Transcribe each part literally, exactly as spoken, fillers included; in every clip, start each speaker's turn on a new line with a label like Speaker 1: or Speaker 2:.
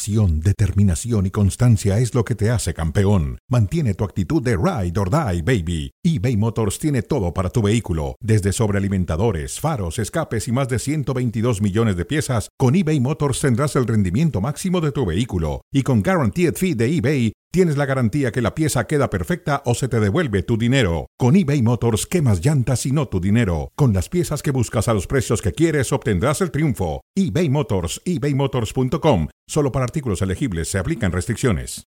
Speaker 1: Pasión, determinación y constancia es lo que te hace campeón. Mantiene tu actitud de ride or die, baby. eBay Motors tiene todo para tu vehículo, desde sobrealimentadores, faros, escapes y más de ciento veintidós millones de piezas. Con eBay Motors tendrás el rendimiento máximo de tu vehículo. Y con Guaranteed Fee de eBay, tienes la garantía que la pieza queda perfecta o se te devuelve tu dinero. Con eBay Motors, quemas llantas y no tu dinero. Con las piezas que buscas a los precios que quieres, obtendrás el triunfo. eBay Motors, ebay motors punto com. Solo para artículos elegibles se aplican restricciones.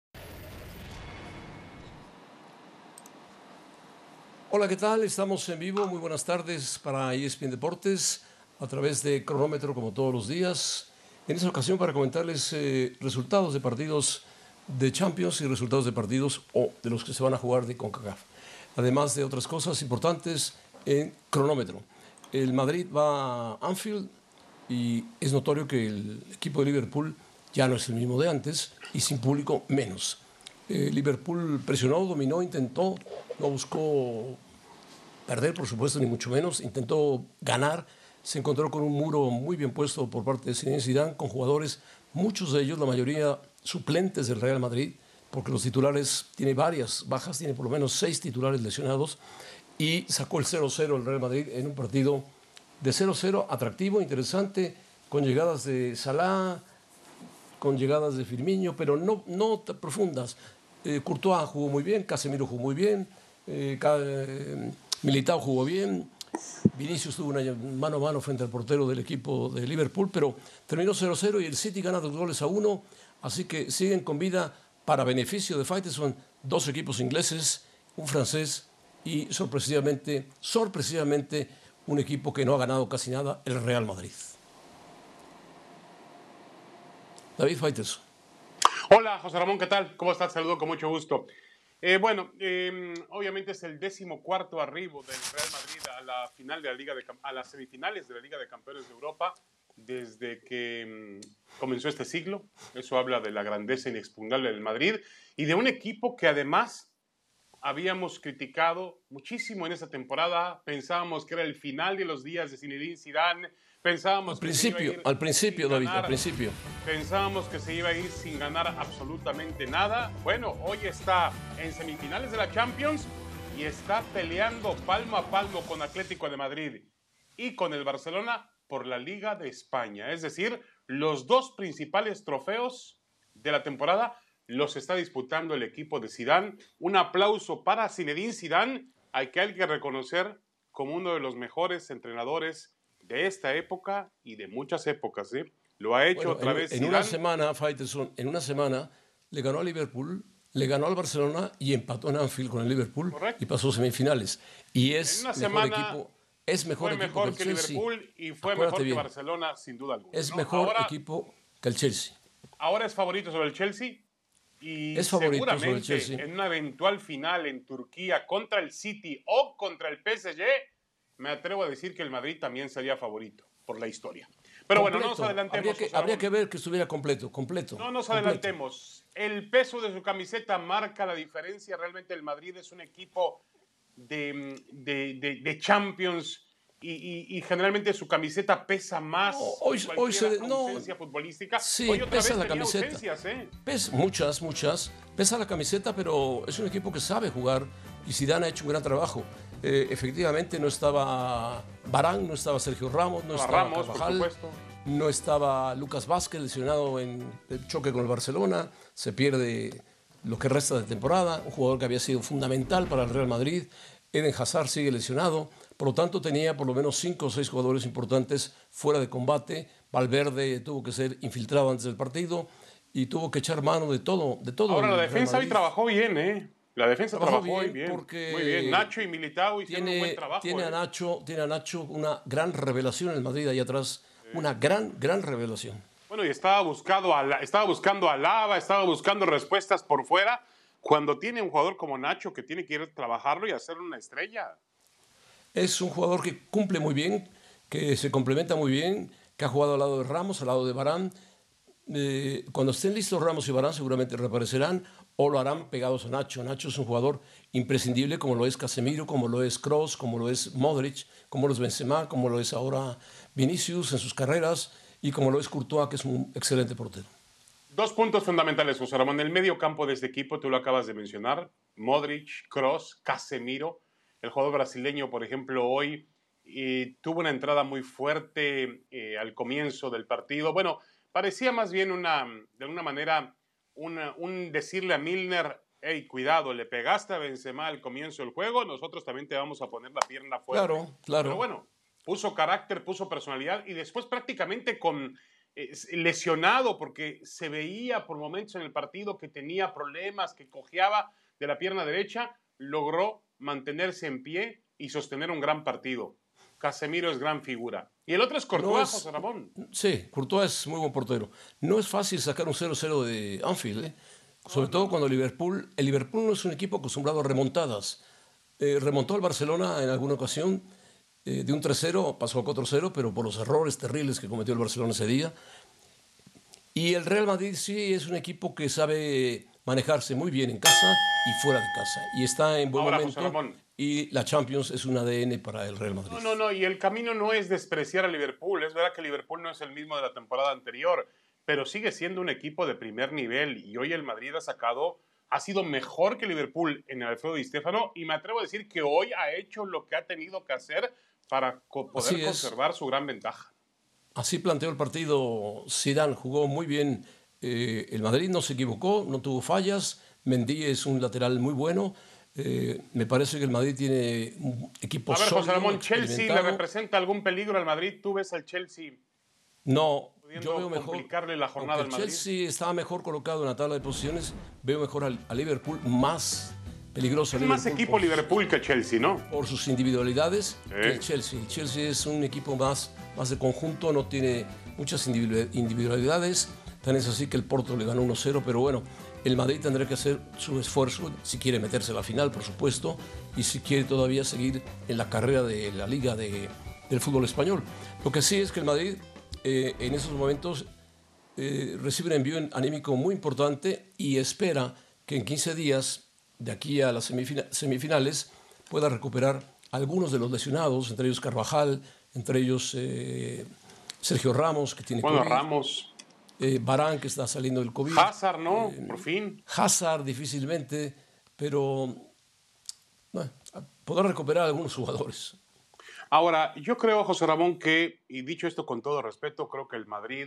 Speaker 2: Hola, ¿qué tal? Estamos en vivo. Muy buenas tardes para E S P N Deportes a través de Cronómetro, como todos los días. En esta ocasión para comentarles eh, resultados de partidos de Champions y resultados de partidos o de los que se van a jugar de CONCACAF. Además de otras cosas importantes en Cronómetro. El Madrid va a Anfield y es notorio que el equipo de Liverpool ya no es el mismo de antes y sin público menos. Eh, Liverpool presionó, dominó, intentó, no buscó perder, por supuesto, ni mucho menos, intentó ganar. Se encontró con un muro muy bien puesto por parte de Zinedine Zidane, con jugadores, muchos de ellos, la mayoría suplentes del Real Madrid, porque los titulares, tiene varias bajas, tiene por lo menos seis titulares lesionados, y sacó el cero cero el Real Madrid en un partido de cero cero, atractivo, interesante, con llegadas de Salah, con llegadas de Firmino, pero no, no profundas. Eh, Courtois jugó muy bien, Casemiro jugó muy bien, eh, eh, Militao jugó bien, Vinicius tuvo una mano a mano frente al portero del equipo de Liverpool, pero terminó cero cero y el City gana dos goles a uno, así que siguen con vida para beneficio de Faitelson dos equipos ingleses, un francés y sorpresivamente, sorpresivamente un equipo que no ha ganado casi nada, el Real Madrid. David Faitelson.
Speaker 3: Hola, José Ramón, ¿qué tal? ¿Cómo estás? Saludo con mucho gusto. Eh, bueno, eh, obviamente es el décimo cuarto arribo del Real Madrid a la final de la Liga de, a las semifinales de la Liga de Campeones de Europa desde que um, comenzó este siglo. Eso habla de la grandeza inexpugnable del Madrid y de un equipo que además habíamos criticado muchísimo en esta temporada. Pensábamos que era el final de los días de Zinedine Zidane. Pensábamos
Speaker 2: al principio, al principio, David, ganar, al principio.
Speaker 3: Pensábamos que se iba a ir sin ganar absolutamente nada. Bueno, hoy está en semifinales de la Champions y está peleando palmo a palmo con Atlético de Madrid y con el Barcelona por la Liga de España. Es decir, los dos principales trofeos de la temporada los está disputando el equipo de Zidane. Un aplauso para Zinedine Zidane, al que hay que reconocer como uno de los mejores entrenadores de esta época y de muchas épocas, ¿eh? Lo ha hecho
Speaker 2: bueno,
Speaker 3: otra
Speaker 2: en,
Speaker 3: vez
Speaker 2: en
Speaker 3: Zidane.
Speaker 2: una semana, Faitelson, en una semana le ganó a Liverpool, le ganó al Barcelona y empató en Anfield con el Liverpool. Correcto. Y pasó semifinales. Y es mejor
Speaker 3: semana
Speaker 2: equipo, es mejor,
Speaker 3: fue
Speaker 2: equipo
Speaker 3: mejor
Speaker 2: que,
Speaker 3: que
Speaker 2: el Chelsea.
Speaker 3: Liverpool y fue
Speaker 2: Acuérdate
Speaker 3: mejor
Speaker 2: bien.
Speaker 3: que Barcelona, sin duda alguna.
Speaker 2: Es
Speaker 3: ¿no?
Speaker 2: mejor
Speaker 3: ahora,
Speaker 2: equipo que el Chelsea.
Speaker 3: Ahora es favorito sobre el Chelsea y
Speaker 2: es favorito
Speaker 3: seguramente
Speaker 2: sobre el Chelsea.
Speaker 3: En una eventual final en Turquía contra el City o contra el P S G, me atrevo a decir que el Madrid también sería favorito por la historia. Pero completo. Bueno, no nos adelantemos.
Speaker 2: Habría que, habría que ver que estuviera completo, completo.
Speaker 3: No nos
Speaker 2: completo.
Speaker 3: adelantemos. El peso de su camiseta marca la diferencia. Realmente el Madrid es un equipo de, de, de, de Champions y, y, y generalmente su camiseta pesa más.
Speaker 2: No, hoy,
Speaker 3: que
Speaker 2: hoy se
Speaker 3: ausencia
Speaker 2: no,
Speaker 3: futbolística.
Speaker 2: Sí,
Speaker 3: hoy otra
Speaker 2: pesa
Speaker 3: vez
Speaker 2: la camiseta.
Speaker 3: Ausencias, ¿eh?
Speaker 2: Pes, muchas, muchas. Pesa la camiseta, pero es un equipo que sabe jugar y Zidane ha hecho un gran trabajo. Eh, efectivamente no estaba Varane, no estaba Sergio Ramos, no, no estaba
Speaker 3: Ramos,
Speaker 2: Carvajal, no estaba Lucas Vázquez lesionado en el choque con el Barcelona, se pierde lo que resta de temporada, un jugador que había sido fundamental para el Real Madrid. Eden Hazard sigue lesionado, por lo tanto tenía por lo menos cinco o seis jugadores importantes fuera de combate. Valverde tuvo que ser infiltrado antes del partido y tuvo que echar mano de todo. De todo
Speaker 3: Ahora la defensa hoy trabajó bien, ¿eh? La defensa trabajó, trabajó bien, bien,
Speaker 2: porque
Speaker 3: muy bien. Nacho y Militao hicieron
Speaker 2: tiene,
Speaker 3: un buen trabajo.
Speaker 2: Tiene,
Speaker 3: ¿eh?
Speaker 2: a Nacho, tiene a Nacho una gran revelación en el Madrid ahí atrás, sí. Una gran, gran revelación.
Speaker 3: Bueno, y estaba, buscado a, estaba buscando a Lava, estaba buscando respuestas por fuera, cuando tiene un jugador como Nacho que tiene que ir a trabajarlo y hacer una estrella.
Speaker 2: Es un jugador que cumple muy bien, que se complementa muy bien, que ha jugado al lado de Ramos, al lado de Varane. Eh, cuando estén listos Ramos y Varane seguramente reaparecerán o lo harán pegados a Nacho. Nacho es un jugador imprescindible como lo es Casemiro, como lo es Kroos, como lo es Modric, como lo es Benzema, como lo es ahora Vinicius en sus carreras y como lo es Courtois, que es un excelente portero.
Speaker 3: Dos puntos fundamentales, José Ramón. El medio campo de este equipo, tú lo acabas de mencionar. Modric, Kroos, Casemiro. El jugador brasileño, por ejemplo, hoy eh, tuvo una entrada muy fuerte eh, al comienzo del partido. Bueno, parecía más bien una, de alguna manera, una, un decirle a Milner, hey, cuidado, le pegaste a Benzema al comienzo del juego, nosotros también te vamos a poner la pierna fuerte.
Speaker 2: Claro, claro.
Speaker 3: Pero bueno, puso carácter, puso personalidad y después prácticamente con... lesionado porque se veía por momentos en el partido que tenía problemas, que cojeaba de la pierna derecha, logró mantenerse en pie y sostener un gran partido. Casemiro es gran figura. Y el otro es Courtois, no es, José Ramón.
Speaker 2: Sí, Courtois es muy buen portero. No es fácil sacar un cero cero de Anfield, ¿eh? Sobre oh, todo no. cuando Liverpool... El Liverpool no es un equipo acostumbrado a remontadas. Eh, remontó al Barcelona en alguna ocasión. Eh, de un tres cero pasó a cuatro cero, pero por los errores terribles que cometió el Barcelona ese día. Y el Real Madrid sí es un equipo que sabe manejarse muy bien en casa y fuera de casa. Y está en buen
Speaker 3: Ahora,
Speaker 2: momento. Y la Champions es un A D N para el Real Madrid.
Speaker 3: No, no, no. Y el camino no es despreciar a Liverpool. Es verdad que Liverpool no es el mismo de la temporada anterior, pero sigue siendo un equipo de primer nivel. Y hoy el Madrid ha sacado... ha sido mejor que Liverpool en el Alfredo Di Stéfano. Y me atrevo a decir que hoy ha hecho lo que ha tenido que hacer para co- poder conservar su gran ventaja.
Speaker 2: Así planteó el partido Zidane, jugó muy bien. Eh, el Madrid no se equivocó, no tuvo fallas. Mendy es un lateral muy bueno. Eh, me parece que el Madrid tiene un equipo sólido.
Speaker 3: A ver, José Ramón, ¿Chelsea le representa algún peligro al Madrid? ¿Tú ves al Chelsea?
Speaker 2: No, yo veo mejor.
Speaker 3: Complicarle la jornada al Madrid.
Speaker 2: Chelsea estaba mejor colocado en la tabla de posiciones. Veo mejor al, a Liverpool más peligroso.
Speaker 3: Es más equipo por, Liverpool que Chelsea, ¿no?
Speaker 2: Por sus individualidades,
Speaker 3: sí.
Speaker 2: que el Chelsea. El Chelsea es un equipo más, más de conjunto, no tiene muchas individualidades. Tan es así que el Porto le ganó uno cero, pero bueno, el Madrid tendrá que hacer su esfuerzo si quiere meterse a la final, por supuesto, y si quiere todavía seguir en la carrera de la Liga de, del fútbol español. Lo que sí es que el Madrid eh, en esos momentos eh, recibe un envío anímico muy importante y espera que en quince días de aquí a las semifinales pueda recuperar algunos de los lesionados, entre ellos Carvajal, entre ellos eh, Sergio Ramos, que tiene
Speaker 3: bueno,
Speaker 2: COVID.
Speaker 3: Ramos.
Speaker 2: Eh, Varane, que está saliendo del COVID.
Speaker 3: Hazard, ¿no?
Speaker 2: Eh,
Speaker 3: Por fin.
Speaker 2: Hazard, difícilmente, pero bueno, podrá recuperar a algunos jugadores.
Speaker 3: Ahora, yo creo, José Ramón, que, y dicho esto con todo respeto, creo que el Madrid,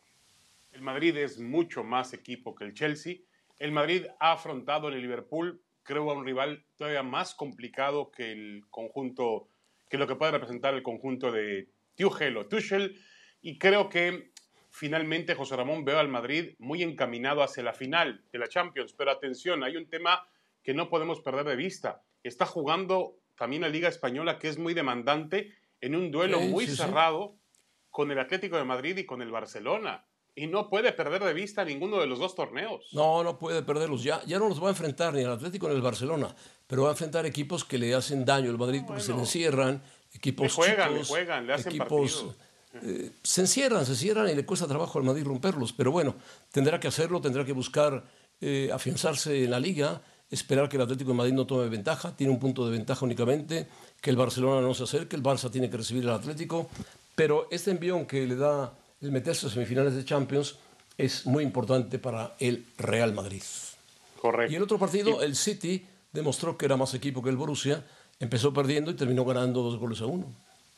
Speaker 3: el Madrid es mucho más equipo que el Chelsea. El Madrid ha afrontado en el Liverpool, creo, a un rival todavía más complicado que el conjunto, que lo que puede representar el conjunto de Tuchel o Tuchel, y creo que finalmente, José Ramón, veo al Madrid muy encaminado hacia la final de la Champions, pero atención, hay un tema que no podemos perder de vista. Está jugando también la Liga Española, que es muy demandante, en un duelo sí, muy sí, cerrado sí. con el Atlético de Madrid y con el Barcelona. Y no puede perder de vista ninguno de los dos torneos.
Speaker 2: No, no puede perderlos. Ya, ya no los va a enfrentar ni el Atlético ni el Barcelona, pero va a enfrentar equipos que le hacen daño al Madrid porque bueno, se le encierran, equipos
Speaker 3: le juegan,
Speaker 2: chicos,
Speaker 3: le juegan, le hacen
Speaker 2: equipos, eh, se encierran, se cierran y le cuesta trabajo al Madrid romperlos. Pero bueno, tendrá que hacerlo, tendrá que buscar eh, afianzarse en la Liga, esperar que el Atlético de Madrid no tome ventaja, tiene un punto de ventaja únicamente, que el Barcelona no se acerque, el Barça tiene que recibir al Atlético, pero este envión que le da el meterse a semifinales de Champions es muy importante para el Real Madrid.
Speaker 3: Correcto.
Speaker 2: Y el otro partido, el City, demostró que era más equipo que el Borussia, empezó perdiendo y terminó ganando dos goles a uno.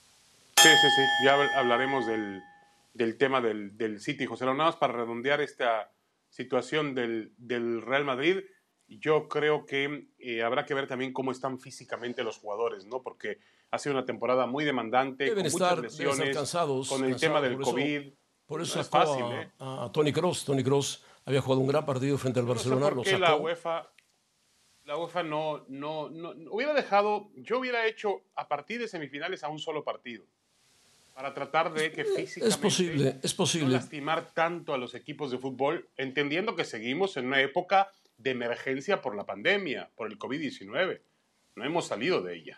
Speaker 3: Sí, sí, sí, ya hablaremos del, del tema del, del City, José. Nada más para redondear esta situación del, del Real Madrid, yo creo que eh, habrá que ver también cómo están físicamente los jugadores, ¿no? Porque ha sido una temporada muy demandante,
Speaker 2: deben
Speaker 3: con
Speaker 2: estar,
Speaker 3: muchas lesiones,
Speaker 2: deben estar cansados,
Speaker 3: con el
Speaker 2: cansados,
Speaker 3: tema del
Speaker 2: por eso,
Speaker 3: COVID.
Speaker 2: Por eso
Speaker 3: no
Speaker 2: sacó
Speaker 3: es fácil,
Speaker 2: a,
Speaker 3: ¿eh?
Speaker 2: a Toni Kroos. Toni Kroos había jugado un gran partido frente al Barcelona.
Speaker 3: No sé por qué
Speaker 2: lo sacó.
Speaker 3: la UEFA, la UEFA no, no, no, no hubiera dejado, yo hubiera hecho a partir de semifinales a un solo partido. Para tratar de que físicamente
Speaker 2: es posible, es posible.
Speaker 3: no lastimar tanto a los equipos de fútbol, entendiendo que seguimos en una época de emergencia por la pandemia, por el COVID diecinueve. No hemos salido de ella.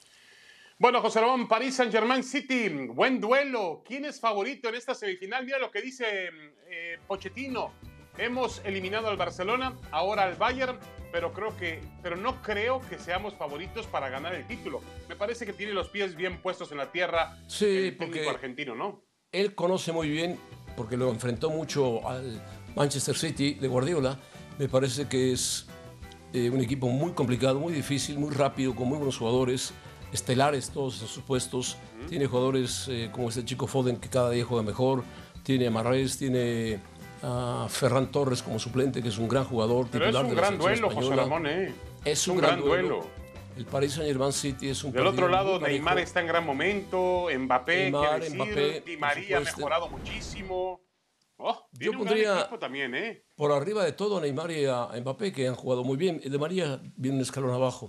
Speaker 3: Bueno, José Ramón, París Saint-Germain City, buen duelo. ¿Quién es favorito en esta semifinal? Mira lo que dice eh, Pochettino. Hemos eliminado al Barcelona, ahora al Bayern, pero, creo que, pero no creo que seamos favoritos para ganar el título. Me parece que tiene los pies bien puestos en la tierra
Speaker 2: sí,
Speaker 3: el técnico argentino, ¿no?
Speaker 2: Él conoce muy bien, porque lo enfrentó mucho al, Manchester City de Guardiola, me parece que es eh, un equipo muy complicado, muy difícil, muy rápido, con muy buenos jugadores, estelares todos en sus puestos. Uh-huh. Tiene jugadores eh, como este chico Foden, que cada día juega mejor. Tiene a Mahrez, tiene a Ferran Torres como suplente, que es un gran jugador.
Speaker 3: Pero
Speaker 2: titular
Speaker 3: es un
Speaker 2: de la
Speaker 3: gran duelo,
Speaker 2: española.
Speaker 3: José Ramón, ¿eh?
Speaker 2: Es un, un gran, gran duelo. duelo. El Paris Saint-Germain City es un
Speaker 3: Del otro lado, Neymar está en gran momento, Mbappé,
Speaker 2: Neymar,
Speaker 3: decir,
Speaker 2: Mbappé,
Speaker 3: Di María ha mejorado muchísimo. Oh,
Speaker 2: Yo pondría
Speaker 3: un gran equipo también, ¿eh?
Speaker 2: por arriba de todo a Neymar y a Mbappé, que han jugado muy bien. El de María viene un escalón abajo.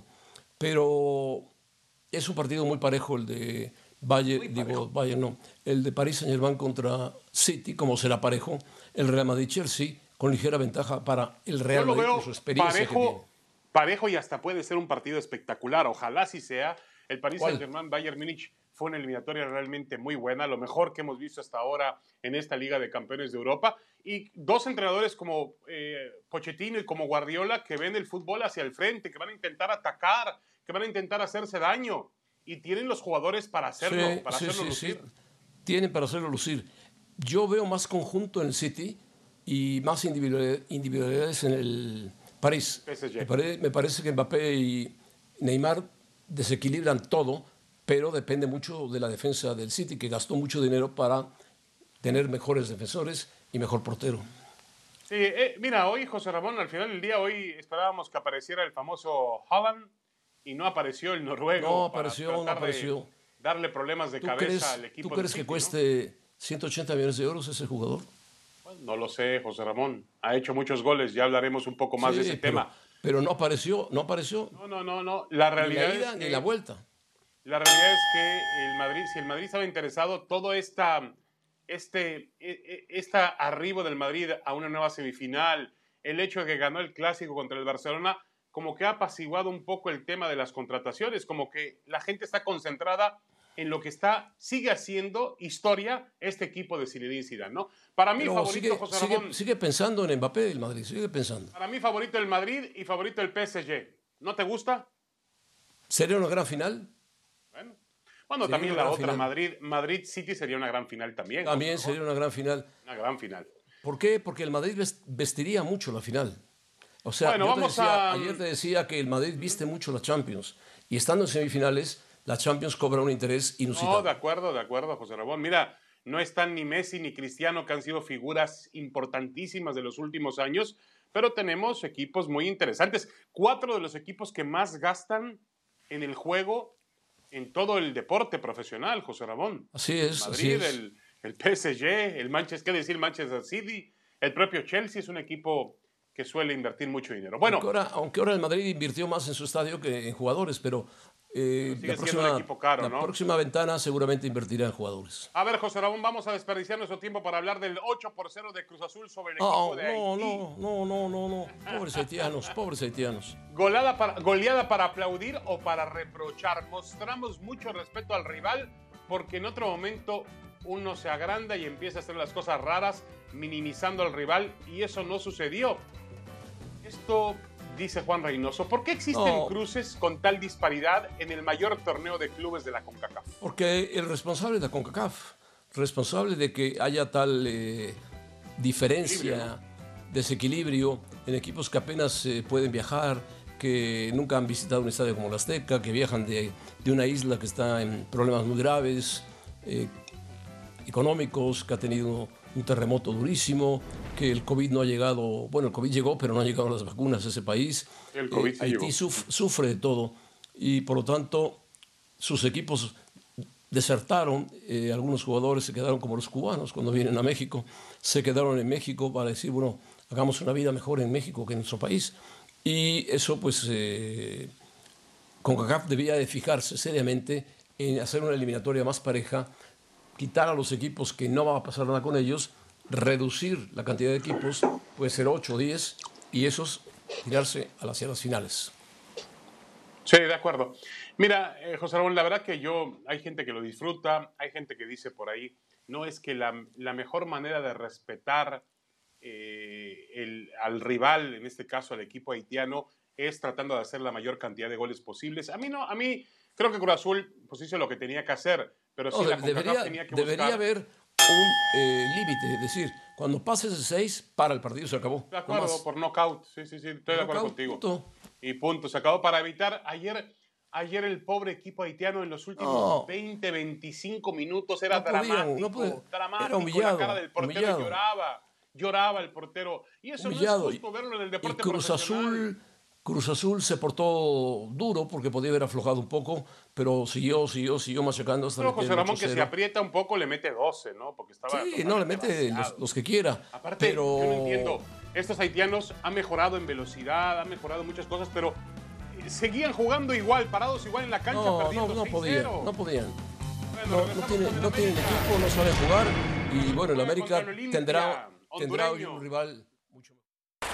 Speaker 2: Pero es un partido muy parejo el de Bayern, digo, Bayern no, el de Paris Saint-Germain contra City, como será parejo. El Real Madrid-Chelsea, con ligera ventaja para el Real Madrid por su experiencia
Speaker 3: parejo,
Speaker 2: que tiene.
Speaker 3: Parejo y hasta puede ser un partido espectacular. Ojalá sí sea. El Paris Saint-Germain, Bayern Múnich fue una eliminatoria realmente muy buena, lo mejor que hemos visto hasta ahora en esta Liga de Campeones de Europa. Y dos entrenadores como eh, Pochettino y como Guardiola que ven el fútbol hacia el frente, que van a intentar atacar, que van a intentar hacerse daño. Y tienen los jugadores para hacerlo,
Speaker 2: sí,
Speaker 3: para
Speaker 2: sí,
Speaker 3: hacerlo
Speaker 2: sí,
Speaker 3: lucir.
Speaker 2: Sí. Tienen para hacerlo lucir. Yo veo más conjunto en el City y más individualidades en el París. Me, pare, me parece que Mbappé y Neymar desequilibran todo, pero depende mucho de la defensa del City, que gastó mucho dinero para tener mejores defensores y mejor portero.
Speaker 3: Sí, eh, mira, hoy José Ramón, al final del día, hoy esperábamos que apareciera el famoso Haaland y no apareció el noruego.
Speaker 2: No apareció, no apareció.
Speaker 3: De darle problemas de
Speaker 2: ¿Tú
Speaker 3: cabeza
Speaker 2: crees,
Speaker 3: al equipo.
Speaker 2: ¿Tú crees
Speaker 3: City,
Speaker 2: que cueste ¿no? ciento ochenta millones de euros ese jugador?
Speaker 3: Bueno, no lo sé, José Ramón. Ha hecho muchos goles, ya hablaremos un poco más sí, de ese
Speaker 2: pero,
Speaker 3: tema.
Speaker 2: Pero no apareció, no apareció.
Speaker 3: No, no, no, no. La realidad
Speaker 2: ni la ida,
Speaker 3: es que,
Speaker 2: ni la vuelta.
Speaker 3: La realidad es que el Madrid, si el Madrid estaba interesado, todo esta, este, esta arribo del Madrid a una nueva semifinal, el hecho de que ganó el Clásico contra el Barcelona, como que ha apaciguado un poco el tema de las contrataciones, como que la gente está concentrada en lo que está, sigue haciendo historia este equipo de Zinedine Zidane, ¿no? Para mí,
Speaker 2: Pero
Speaker 3: favorito,
Speaker 2: sigue,
Speaker 3: José
Speaker 2: sigue,
Speaker 3: Ramón.
Speaker 2: Sigue pensando en Mbappé del Madrid, sigue pensando.
Speaker 3: Para mí, favorito el Madrid y favorito el P S G. ¿No te gusta?
Speaker 2: ¿Sería una gran final?
Speaker 3: Bueno, bueno también la otra, Madrid, Madrid City sería una gran final también.
Speaker 2: También
Speaker 3: ¿no?
Speaker 2: sería una gran final.
Speaker 3: Una gran final.
Speaker 2: ¿Por qué? Porque el Madrid vestiría mucho la final. O sea,
Speaker 3: bueno,
Speaker 2: yo
Speaker 3: vamos
Speaker 2: te decía,
Speaker 3: a...
Speaker 2: ayer te decía que el Madrid viste mucho la Champions. Y estando en semifinales, la Champions cobra un interés inusitado.
Speaker 3: No, de acuerdo, de acuerdo, José Ramón. Mira, no están ni Messi ni Cristiano, que han sido figuras importantísimas de los últimos años, pero tenemos equipos muy interesantes. Cuatro de los equipos que más gastan en el juego, en todo el deporte profesional, José Ramón.
Speaker 2: Así es,
Speaker 3: Madrid,
Speaker 2: así es.
Speaker 3: El, el P S G, el Manchester, ¿qué decir? Manchester City, el propio Chelsea es un equipo que suele invertir mucho dinero. Bueno,
Speaker 2: aunque ahora, aunque ahora el Madrid invirtió más en su estadio que en jugadores, pero eh,
Speaker 3: sigue
Speaker 2: la,
Speaker 3: siendo
Speaker 2: próxima,
Speaker 3: un equipo caro,
Speaker 2: la
Speaker 3: ¿no?
Speaker 2: próxima ventana seguramente invertirá en jugadores.
Speaker 3: A ver, José Ramón, vamos a desperdiciar nuestro tiempo para hablar del ocho por cero de Cruz Azul sobre el equipo
Speaker 2: oh,
Speaker 3: de
Speaker 2: no,
Speaker 3: Haití.
Speaker 2: No, no, no, no, no. Pobres haitianos, pobres haitianos.
Speaker 3: Goleada para, goleada para aplaudir o para reprochar. Mostramos mucho respeto al rival porque en otro momento uno se agranda y empieza a hacer las cosas raras, minimizando al rival, y eso no sucedió. Esto, dice Juan Reynoso, ¿por qué existen no. cruces con tal disparidad en el mayor torneo de clubes de la CONCACAF?
Speaker 2: Porque el responsable de la CONCACAF, responsable de que haya tal eh, diferencia, desequilibrio en equipos que apenas eh, pueden viajar, que nunca han visitado un estadio como el Azteca, que viajan de, de una isla que está en problemas muy graves, eh, económicos, que ha tenido un terremoto durísimo, que el COVID no ha llegado, bueno, el COVID llegó, pero no han llegado las vacunas a ese país.
Speaker 3: El COVID
Speaker 2: eh, Haití suf, sufre de todo y por lo tanto sus equipos desertaron, eh, algunos jugadores se quedaron como los cubanos cuando vienen a México, se quedaron en México para decir, bueno, hagamos una vida mejor en México que en nuestro país. Y eso pues eh, CONCACAF debía de fijarse seriamente en hacer una eliminatoria más pareja, quitar a los equipos que no va a pasar nada con ellos, reducir la cantidad de equipos, puede ser ocho o diez, y esos tirarse hacia las finales.
Speaker 3: Sí, de acuerdo. Mira, eh, José Ramón, la verdad que yo, hay gente que lo disfruta, hay gente que dice por ahí, no es que la, la mejor manera de respetar eh, el, al rival, en este caso al equipo haitiano, es tratando de hacer la mayor cantidad de goles posibles. A mí no, a mí creo que Cruz Azul pues hizo lo que tenía que hacer, pero sí
Speaker 2: no,
Speaker 3: la
Speaker 2: debería,
Speaker 3: tenía que
Speaker 2: debería
Speaker 3: buscar...
Speaker 2: haber un eh, límite, es decir, Cuando pases de seis, para el partido, se acabó.
Speaker 3: De acuerdo,
Speaker 2: no
Speaker 3: por knockout. Sí, sí, sí, estoy de acuerdo contigo.
Speaker 2: Punto.
Speaker 3: Y punto, se acabó para evitar. Ayer, ayer el pobre equipo haitiano en los últimos no. veinte, veinticinco minutos era no podían, dramático. No podían. Dramático.
Speaker 2: Era humillado.
Speaker 3: La cara del portero
Speaker 2: humillado.
Speaker 3: lloraba. Lloraba el portero. Y eso
Speaker 2: humillado.
Speaker 3: no es justo verlo en el deporte
Speaker 2: y Cruz
Speaker 3: profesional.
Speaker 2: Azul, Cruz Azul se portó duro porque podía haber aflojado un poco, pero siguió, siguió, siguió machacando hasta
Speaker 3: Pero José Ramón que si aprieta un poco le mete doce, ¿no? Porque estaba
Speaker 2: sí, no, le mete los, los que quiera.
Speaker 3: Aparte,
Speaker 2: pero...
Speaker 3: yo no entiendo. Estos haitianos han mejorado en velocidad, han mejorado muchas cosas, pero seguían jugando igual, parados igual en la cancha,
Speaker 2: no,
Speaker 3: perdiendo
Speaker 2: no, no podían, no podían. Bueno, no, no, tienen, no tienen equipo, no saben jugar y bueno, el América el tendrá, tendrá hoy un rival mucho mejor.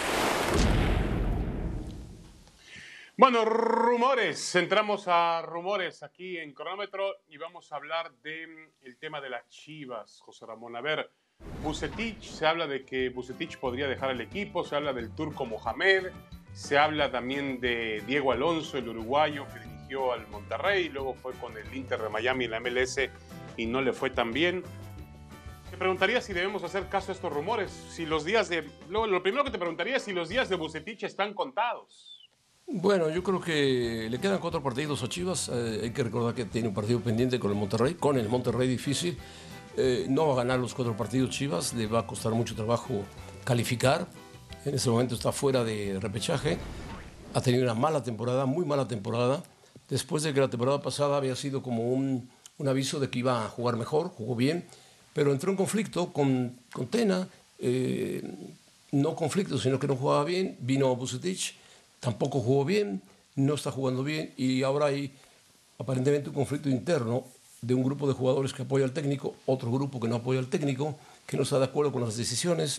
Speaker 3: Bueno, rumores, entramos a rumores aquí en Cronómetro y vamos a hablar del tema de las Chivas, José Ramón. A ver, Vucetich, se habla de que Vucetich podría dejar el equipo, se habla del turco Mohamed, se habla también de Diego Alonso, el uruguayo que dirigió al Monterrey, luego fue con el Inter de Miami en la M L S y no le fue tan bien. Te preguntaría si debemos hacer caso a estos rumores, si los días de... Lo, lo primero que te preguntaría es si los días de Vucetich están contados.
Speaker 2: Bueno, yo creo que le quedan cuatro partidos a Chivas, eh, hay que recordar que tiene un partido pendiente con el Monterrey, con el Monterrey difícil. Eh, no va a ganar los cuatro partidos Chivas, le va a costar mucho trabajo calificar. En ese momento está fuera de repechaje. Ha tenido una mala temporada, muy mala temporada. Después de que la temporada pasada había sido como un, un aviso de que iba a jugar mejor, jugó bien, pero entró en conflicto con, con Tena. Eh, no conflicto, sino que no jugaba bien. Vino Vucetich, tampoco jugó bien, no está jugando bien y ahora hay aparentemente un conflicto interno de un grupo de jugadores que apoya al técnico, otro grupo que no apoya al técnico, que no está de acuerdo con las decisiones.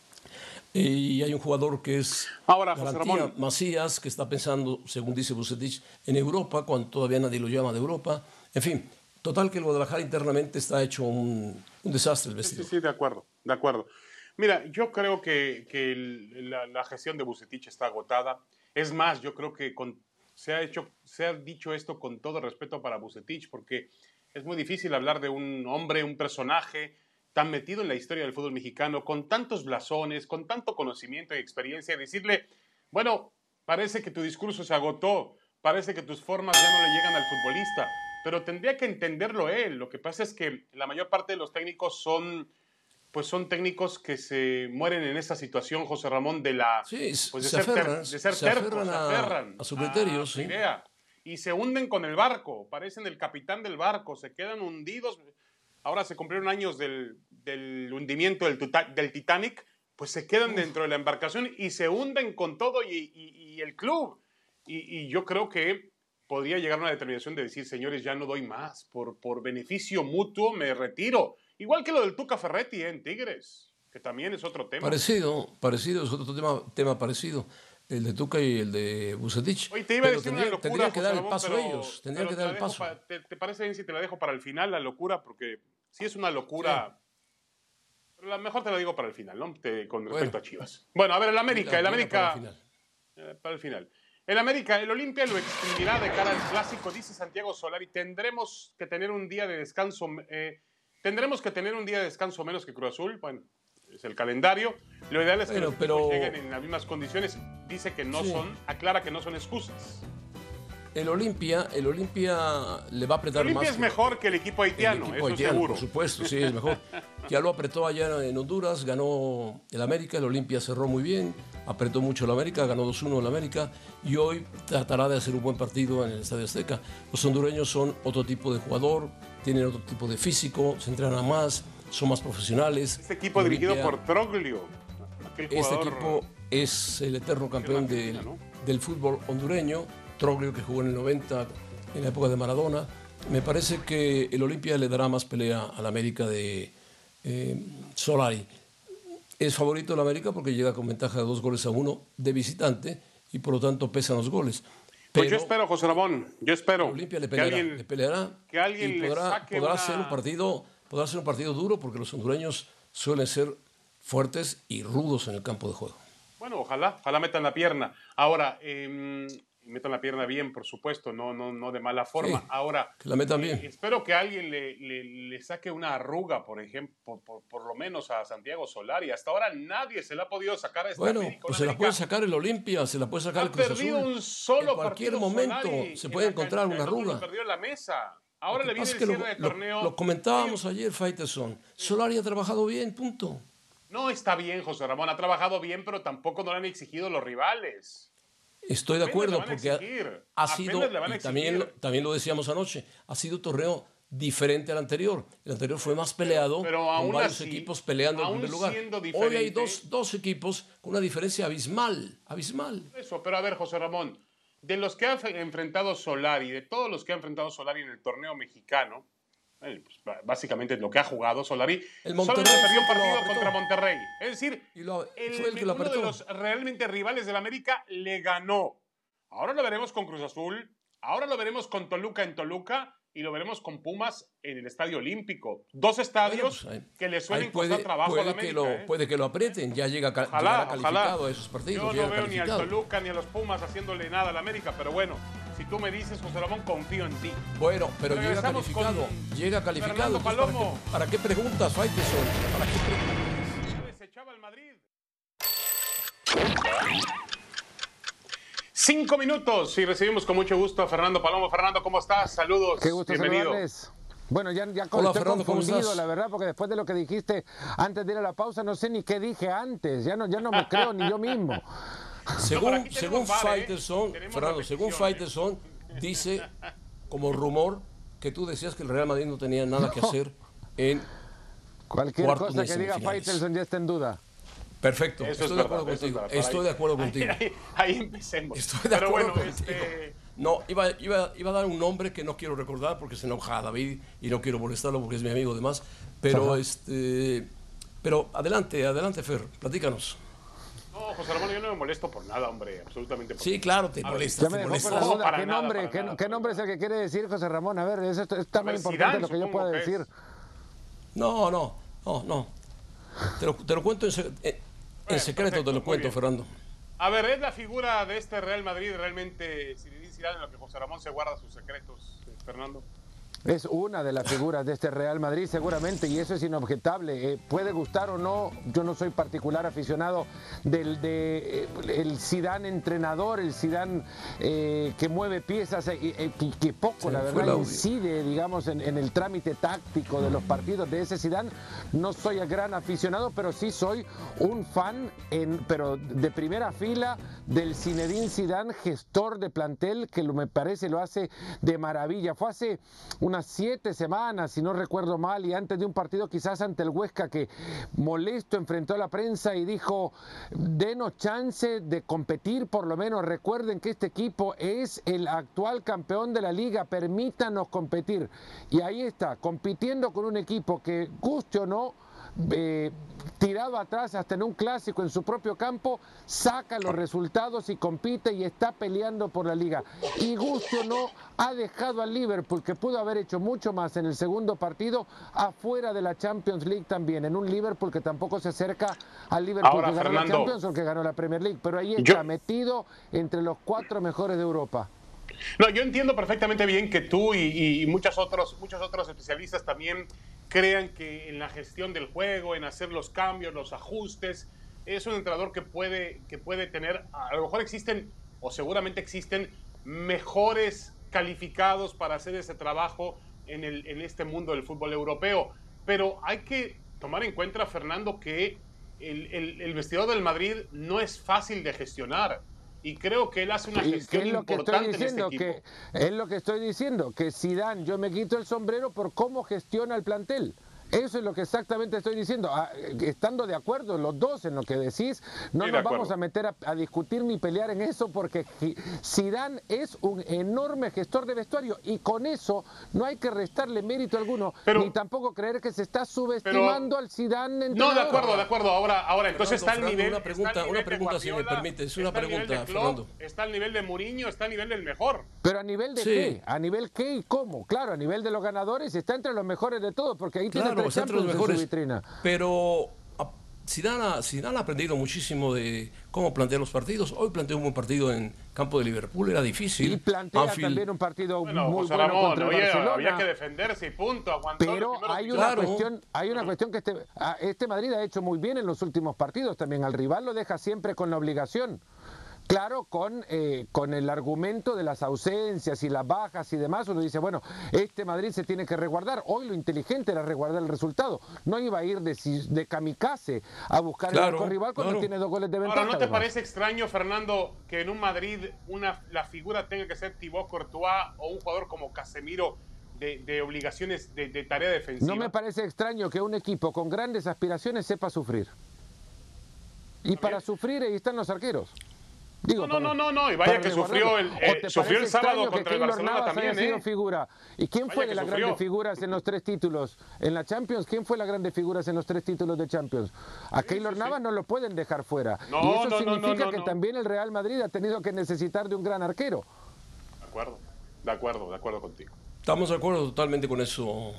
Speaker 2: Y hay un jugador que es
Speaker 3: Ahora,
Speaker 2: Garantía,
Speaker 3: José Ramón.
Speaker 2: Macías, que está pensando, según dice Vucetich, en Europa, cuando todavía nadie lo llama de Europa. En fin, total que el Guadalajara internamente está hecho un, un desastre el vestido.
Speaker 3: Sí, sí, sí, de acuerdo, de acuerdo. Mira, yo creo que, que el, la, la gestión de Vucetich está agotada. Es más, yo creo que con, se, ha hecho, se ha dicho esto con todo respeto para Vucetich, porque es muy difícil hablar de un hombre, un personaje tan metido en la historia del fútbol mexicano, con tantos blasones, con tanto conocimiento y experiencia, y decirle, bueno, parece que tu discurso se agotó, parece que tus formas ya no le llegan al futbolista, pero tendría que entenderlo él. Lo que pasa es que la mayor parte de los técnicos son... pues son técnicos que se mueren en esta situación, José Ramón, de la
Speaker 2: sí,
Speaker 3: pues de,
Speaker 2: se
Speaker 3: ser
Speaker 2: aferran,
Speaker 3: ter, de ser
Speaker 2: se
Speaker 3: tercos,
Speaker 2: aferran
Speaker 3: se
Speaker 2: a,
Speaker 3: aferran
Speaker 2: a su criterio,
Speaker 3: a
Speaker 2: sí.
Speaker 3: idea, y se hunden con el barco, parecen el capitán del barco, se quedan hundidos. Ahora se cumplieron años del, del hundimiento del, del Titanic, pues se quedan Uf. dentro de la embarcación y se hunden con todo y, y, y el club. Y, y yo creo que podría llegar a una determinación de decir, señores, ya no doy más, por, por beneficio mutuo me retiro. Igual que lo del Tuca Ferretti ¿eh? en Tigres, que también es otro tema.
Speaker 2: Parecido, parecido, es otro tema, tema parecido, el de Tuca y el de Vucetich.
Speaker 3: Oye, te iba a decir
Speaker 2: tendría,
Speaker 3: una locura,
Speaker 2: tendrían que dar
Speaker 3: Ramón,
Speaker 2: el paso
Speaker 3: pero,
Speaker 2: a ellos, tendrían que dar el paso.
Speaker 3: Pa, te, ¿Te parece bien si te la dejo para el final, la locura? Porque sí es una locura, sí. Pero la mejor te la digo para el final, ¿no? Te, con respecto bueno. a Chivas. Bueno, a ver, el América, mira, el América... Para el final. Eh, para el final. El América, el Olimpia lo exprimirá de cara al clásico, dice Santiago Solari. Tendremos que tener un día de descanso... Eh, Tendremos que tener un día de descanso menos que Cruz Azul. Bueno, es el calendario. Lo ideal es que bueno, los pero... lleguen en las mismas condiciones. Dice que no sí. son, aclara que no son excusas.
Speaker 2: El Olimpia, el Olimpia le va a apretar
Speaker 3: el
Speaker 2: más.
Speaker 3: El Olimpia es mejor que el equipo haitiano,
Speaker 2: el equipo
Speaker 3: eso
Speaker 2: haitiano,
Speaker 3: seguro.
Speaker 2: Por supuesto, sí, es mejor. Ya lo apretó allá en Honduras, ganó el América, el Olimpia cerró muy bien, apretó mucho el América, ganó dos uno el América y hoy tratará de hacer un buen partido en el Estadio Azteca. Los hondureños son otro tipo de jugador, tienen otro tipo de físico, se entrenan más, son más profesionales.
Speaker 3: Este equipo
Speaker 2: el
Speaker 3: dirigido
Speaker 2: Olimpia,
Speaker 3: por Troglio.
Speaker 2: Este equipo es el eterno campeón del, ¿no? del fútbol hondureño. Troglio, que jugó en el noventa, en la época de Maradona. Me parece que el Olimpia le dará más pelea al América de eh, Solari. Es favorito el América porque llega con ventaja de dos goles a uno de visitante y por lo tanto pesan los goles. Pero
Speaker 3: pues yo espero, José Ramón, yo espero.
Speaker 2: El Olimpia le peleará,
Speaker 3: que alguien,
Speaker 2: le peleará
Speaker 3: que alguien
Speaker 2: y podrá,
Speaker 3: le saque
Speaker 2: podrá,
Speaker 3: una...
Speaker 2: ser un partido, podrá ser un partido duro porque los hondureños suelen ser fuertes y rudos en el campo de juego.
Speaker 3: Bueno, ojalá, ojalá metan la pierna. Ahora, eh, metan la pierna bien, por supuesto, no, no, no de mala forma.
Speaker 2: Sí,
Speaker 3: Ahora,
Speaker 2: que la metan bien.
Speaker 3: eh, espero que alguien le, le, le saque una arruga, por ejemplo, por, por, por lo menos a Santiago Solari. Hasta ahora nadie se le ha podido sacar a esta
Speaker 2: Bueno,
Speaker 3: América.
Speaker 2: pues
Speaker 3: Una
Speaker 2: se la
Speaker 3: América
Speaker 2: puede sacar el Olimpia, se la puede sacar
Speaker 3: ha
Speaker 2: el Cruz
Speaker 3: perdido
Speaker 2: Azul.
Speaker 3: un solo
Speaker 2: En cualquier
Speaker 3: partido
Speaker 2: momento
Speaker 3: Solari
Speaker 2: se
Speaker 3: en
Speaker 2: puede
Speaker 3: la
Speaker 2: encontrar
Speaker 3: cancha,
Speaker 2: una
Speaker 3: el otro lo
Speaker 2: arruga.
Speaker 3: perdió en la mesa.
Speaker 2: Lo
Speaker 3: Ahora
Speaker 2: que
Speaker 3: le viene
Speaker 2: pasa
Speaker 3: el
Speaker 2: es que
Speaker 3: cierre
Speaker 2: lo,
Speaker 3: del
Speaker 2: lo-
Speaker 3: torneo.
Speaker 2: lo comentábamos ayer, Faitelson. Solari ha trabajado bien, punto.
Speaker 3: No está bien, José Ramón, ha trabajado bien, pero tampoco no le han exigido los rivales.
Speaker 2: Estoy de
Speaker 3: Apenas le
Speaker 2: acuerdo,
Speaker 3: van a
Speaker 2: porque ha,
Speaker 3: exigir,
Speaker 2: ha
Speaker 3: apenas
Speaker 2: sido,
Speaker 3: le van a
Speaker 2: y también,
Speaker 3: exigir.
Speaker 2: lo- también lo decíamos anoche, ha sido un torneo diferente al anterior. El anterior fue más peleado,
Speaker 3: pero
Speaker 2: con
Speaker 3: aún
Speaker 2: varios
Speaker 3: así,
Speaker 2: equipos peleando en
Speaker 3: aún
Speaker 2: primer lugar.
Speaker 3: siendo
Speaker 2: Hoy hay
Speaker 3: diferente-
Speaker 2: dos, dos equipos con una diferencia abismal, abismal.
Speaker 3: Eso, pero a ver, José Ramón, de los que ha fe- enfrentado Solari, de todos los que ha enfrentado Solari en el torneo mexicano, eh, pues, b- básicamente lo que ha jugado Solari,
Speaker 2: El Monterrey
Speaker 3: solamente perdió un
Speaker 2: fue el que lo
Speaker 3: partido
Speaker 2: apretó.
Speaker 3: contra Monterrey. Es decir,
Speaker 2: Y lo-
Speaker 3: el-
Speaker 2: fue el que lo
Speaker 3: uno de
Speaker 2: apretó.
Speaker 3: los realmente rivales del América le ganó. Ahora lo veremos con Cruz Azul, ahora lo veremos con Toluca en Toluca y lo veremos con Pumas en el Estadio Olímpico. Dos estadios
Speaker 2: Bueno, pues ahí-
Speaker 3: que le suelen
Speaker 2: ahí puede,
Speaker 3: costar trabajo a la
Speaker 2: puede que
Speaker 3: América.
Speaker 2: lo,
Speaker 3: ¿eh?
Speaker 2: puede que lo aprieten, ya llega, ca-
Speaker 3: Ojalá,
Speaker 2: llegará
Speaker 3: ojalá.
Speaker 2: calificado a esos partidos.
Speaker 3: Yo
Speaker 2: llega
Speaker 3: no veo ni al
Speaker 2: calificado.
Speaker 3: Toluca ni a los Pumas haciéndole nada al América, pero bueno, si tú me dices, José Ramón, confío en ti.
Speaker 2: Bueno, pero llega
Speaker 3: Regresamos
Speaker 2: calificado,
Speaker 3: con
Speaker 2: llega calificado.
Speaker 3: Fernando
Speaker 2: Entonces, ¿para
Speaker 3: Palomo.
Speaker 2: qué, para qué preguntas, Faitelson? ¿Para qué preguntas?
Speaker 3: Ya desechaba el Madrid. Cinco minutos y recibimos con mucho gusto a Fernando Palomo. Fernando, ¿cómo estás? Saludos.
Speaker 4: Qué gusto
Speaker 3: Bienvenido.
Speaker 4: saludarles. Bueno, ya, ya
Speaker 2: Hola,
Speaker 4: estoy
Speaker 2: Fernando, ¿cómo
Speaker 4: confundido,
Speaker 2: estás?
Speaker 4: la verdad, porque después de lo que dijiste antes de ir a la pausa, no sé ni qué dije antes. Ya no, ya no me creo ni yo mismo.
Speaker 3: No, pero
Speaker 2: Según,
Speaker 3: aquí tenemos
Speaker 2: según
Speaker 3: V A R, ¿eh?
Speaker 2: Faitelson,
Speaker 3: Tenemos
Speaker 2: Fernando, según
Speaker 3: repeticiones.
Speaker 2: Faitelson, dice como rumor que tú decías que el Real Madrid no tenía nada que hacer en...
Speaker 4: Cualquier
Speaker 2: Cuartos
Speaker 4: cosa
Speaker 2: de
Speaker 4: que diga
Speaker 2: semifinales.
Speaker 4: Faitelson ya está en duda.
Speaker 2: Perfecto,
Speaker 3: Eso
Speaker 2: estoy
Speaker 3: es
Speaker 2: de
Speaker 3: verdad,
Speaker 2: acuerdo
Speaker 3: eso es
Speaker 2: contigo.
Speaker 3: verdad. Por
Speaker 2: Estoy
Speaker 3: ahí-
Speaker 2: de acuerdo
Speaker 3: ahí-
Speaker 2: contigo.
Speaker 3: Ahí, ahí empecemos.
Speaker 2: Estoy de
Speaker 3: Pero
Speaker 2: acuerdo
Speaker 3: bueno,
Speaker 2: contigo.
Speaker 3: este,
Speaker 2: No, iba, iba, iba a dar un nombre que no quiero recordar porque se enoja David y no quiero molestarlo porque es mi amigo además. Pero,
Speaker 4: Ajá.
Speaker 2: este, pero adelante, adelante, Fer, platícanos.
Speaker 3: no, José Ramón, yo no me molesto por nada, hombre, absolutamente por
Speaker 2: Sí, claro, te
Speaker 3: A ver,
Speaker 2: molesta,
Speaker 4: Ya
Speaker 2: te
Speaker 4: me dejó
Speaker 2: molesta.
Speaker 4: con la
Speaker 3: No,
Speaker 4: duda.
Speaker 3: para
Speaker 4: ¿Qué
Speaker 3: nada,
Speaker 4: nombre,
Speaker 3: para
Speaker 4: qué,
Speaker 3: nada,
Speaker 4: qué
Speaker 3: para
Speaker 4: nombre es el
Speaker 3: nada.
Speaker 4: que quiere decir José Ramón? A ver, eso es, es tan
Speaker 3: A ver,
Speaker 4: importante
Speaker 3: Zidane,
Speaker 4: lo que yo
Speaker 3: supongo
Speaker 4: pueda
Speaker 3: que es.
Speaker 4: decir.
Speaker 2: No, no, no, no. Te lo, te lo cuento en, se- en- en
Speaker 3: Bueno,
Speaker 2: secreto,
Speaker 3: perfecto,
Speaker 2: te lo
Speaker 3: muy
Speaker 2: cuento,
Speaker 3: bien.
Speaker 2: Fernando.
Speaker 3: A ver, ¿es la figura de este Real Madrid realmente Zinedine Zidane en lo que José Ramón se guarda sus secretos, eh, Fernando?
Speaker 4: Es una de las figuras de este Real Madrid seguramente y eso es inobjetable. Eh, puede gustar o no, yo no soy particular aficionado del de, eh, el Zidane entrenador, el Zidane eh, que mueve piezas eh, eh, que, que poco
Speaker 2: Se
Speaker 4: la
Speaker 2: me fue
Speaker 4: verdad
Speaker 2: el audio.
Speaker 4: incide digamos en, en el trámite táctico de los partidos de ese Zidane. No soy el gran aficionado, pero sí soy un fan en, pero de primera fila del Zinedine Zidane, gestor de plantel que lo, me parece lo hace de maravilla. Fue hace unas siete semanas, si no recuerdo mal, y antes de un partido quizás ante el Huesca que molesto enfrentó a la prensa y dijo, denos chance de competir por lo menos, recuerden que este equipo es el actual campeón de la liga, permítanos competir. Y ahí está, compitiendo con un equipo que, guste o no, eh, tirado atrás hasta en un clásico en su propio campo, saca los resultados y compite y está peleando por la liga. Y guste o no, ha dejado al Liverpool, que pudo haber hecho mucho más en el segundo partido, afuera de la Champions League también, en un Liverpool que tampoco se acerca al Liverpool
Speaker 3: Ahora,
Speaker 4: que ganó
Speaker 3: Fernando,
Speaker 4: la Champions o que ganó la Premier League, pero ahí
Speaker 3: yo-
Speaker 4: está, metido entre los cuatro mejores de Europa.
Speaker 3: No, yo entiendo perfectamente bien que tú y, y muchos, otros, muchos otros especialistas también crean que en la gestión del juego, en hacer los cambios, los ajustes, es un entrenador que puede, que puede tener, a lo mejor existen, o seguramente existen, mejores calificados para hacer ese trabajo en, el, en este mundo del fútbol europeo. Pero hay que tomar en cuenta, Fernando, que el, el, el vestidor del Madrid no es fácil de gestionar. Y creo que él hace una
Speaker 4: ¿Y
Speaker 3: gestión
Speaker 4: qué es lo que estoy
Speaker 3: importante en este
Speaker 4: diciendo?
Speaker 3: equipo.
Speaker 4: Que es lo que estoy diciendo, que Zidane, yo me quito el sombrero por cómo gestiona el plantel. Eso es lo que exactamente estoy diciendo. Ah, estando de acuerdo los dos en lo que decís, no
Speaker 3: Sí, de
Speaker 4: nos vamos
Speaker 3: acuerdo.
Speaker 4: a meter a, a discutir ni pelear en eso porque Gi- Zidane es un enorme gestor de vestuario y con eso no hay que restarle mérito alguno,
Speaker 3: Pero-
Speaker 4: ni tampoco creer que se está subestimando al Zidane
Speaker 3: No,
Speaker 4: entrenador.
Speaker 3: de acuerdo, de acuerdo. Ahora, ahora entonces está
Speaker 2: Fernando,
Speaker 3: al nivel.
Speaker 2: una pregunta-
Speaker 3: está al nivel
Speaker 2: una
Speaker 3: de
Speaker 2: pregunta, si me
Speaker 3: Guardiola,
Speaker 2: permite, es una
Speaker 3: está al nivel
Speaker 2: pregunta,
Speaker 3: de Klopp,
Speaker 2: Fernando.
Speaker 3: está al nivel de Mourinho, está al nivel del mejor.
Speaker 4: Pero a nivel de
Speaker 2: Sí.
Speaker 4: qué, a nivel qué y cómo. Claro, a nivel de los ganadores está entre los mejores de todos, porque ahí
Speaker 2: Claro,
Speaker 4: tiene tres
Speaker 2: está entre los
Speaker 4: Champions en su
Speaker 2: mejores.
Speaker 4: vitrina.
Speaker 2: Pero a- Zidane ha, Zidane ha aprendido muchísimo de cómo plantear los partidos. Hoy planteó un buen partido en campo de Liverpool, era difícil.
Speaker 4: Y plantea
Speaker 2: Anfield,
Speaker 4: también un partido
Speaker 3: bueno,
Speaker 4: muy
Speaker 3: José
Speaker 4: bueno
Speaker 3: Ramón,
Speaker 4: contra el
Speaker 3: oye,
Speaker 4: Barcelona.
Speaker 3: había que defenderse y punto. Aguantó
Speaker 4: Pero hay una
Speaker 2: Claro.
Speaker 4: cuestión, hay una cuestión que este, este Madrid ha hecho muy bien en los últimos partidos también. Al rival lo deja siempre con la obligación. Claro, con, eh, con el argumento de las ausencias y las bajas y demás, uno dice, bueno, este Madrid se tiene que resguardar. Hoy lo inteligente era resguardar el resultado. No iba a ir de, de kamikaze a buscar
Speaker 2: claro,
Speaker 4: el arco rival cuando
Speaker 2: claro.
Speaker 4: tiene dos goles de ventaja.
Speaker 3: Ahora, ¿no te
Speaker 4: además.
Speaker 3: parece extraño, Fernando, que en un Madrid una, la figura tenga que ser Thibaut Courtois o un jugador como Casemiro de, de obligaciones de, de tarea defensiva?
Speaker 4: No me parece extraño que un equipo con grandes aspiraciones sepa sufrir. Y para sufrir ahí están los arqueros. Digo,
Speaker 3: no, no,
Speaker 4: para,
Speaker 3: no, no, y vaya que sufrió el, eh, sufrió el sábado contra el Barcelona también,
Speaker 4: sido
Speaker 3: ¿eh?
Speaker 4: Figura. ¿Y quién
Speaker 3: Vaya
Speaker 4: fue
Speaker 3: que
Speaker 4: de las
Speaker 3: sufrió.
Speaker 4: grandes figuras en los tres títulos en la Champions? ¿Quién fue las grandes figuras en los tres títulos de Champions? A Keylor
Speaker 3: sí,
Speaker 4: Navas
Speaker 3: sí.
Speaker 4: no lo pueden dejar fuera.
Speaker 3: No,
Speaker 4: y eso
Speaker 3: no, no,
Speaker 4: significa
Speaker 3: no, no,
Speaker 4: que
Speaker 3: no.
Speaker 4: también el Real Madrid ha tenido que necesitar de un gran arquero.
Speaker 3: De acuerdo, de acuerdo, de acuerdo contigo.
Speaker 2: Estamos de acuerdo totalmente con eso.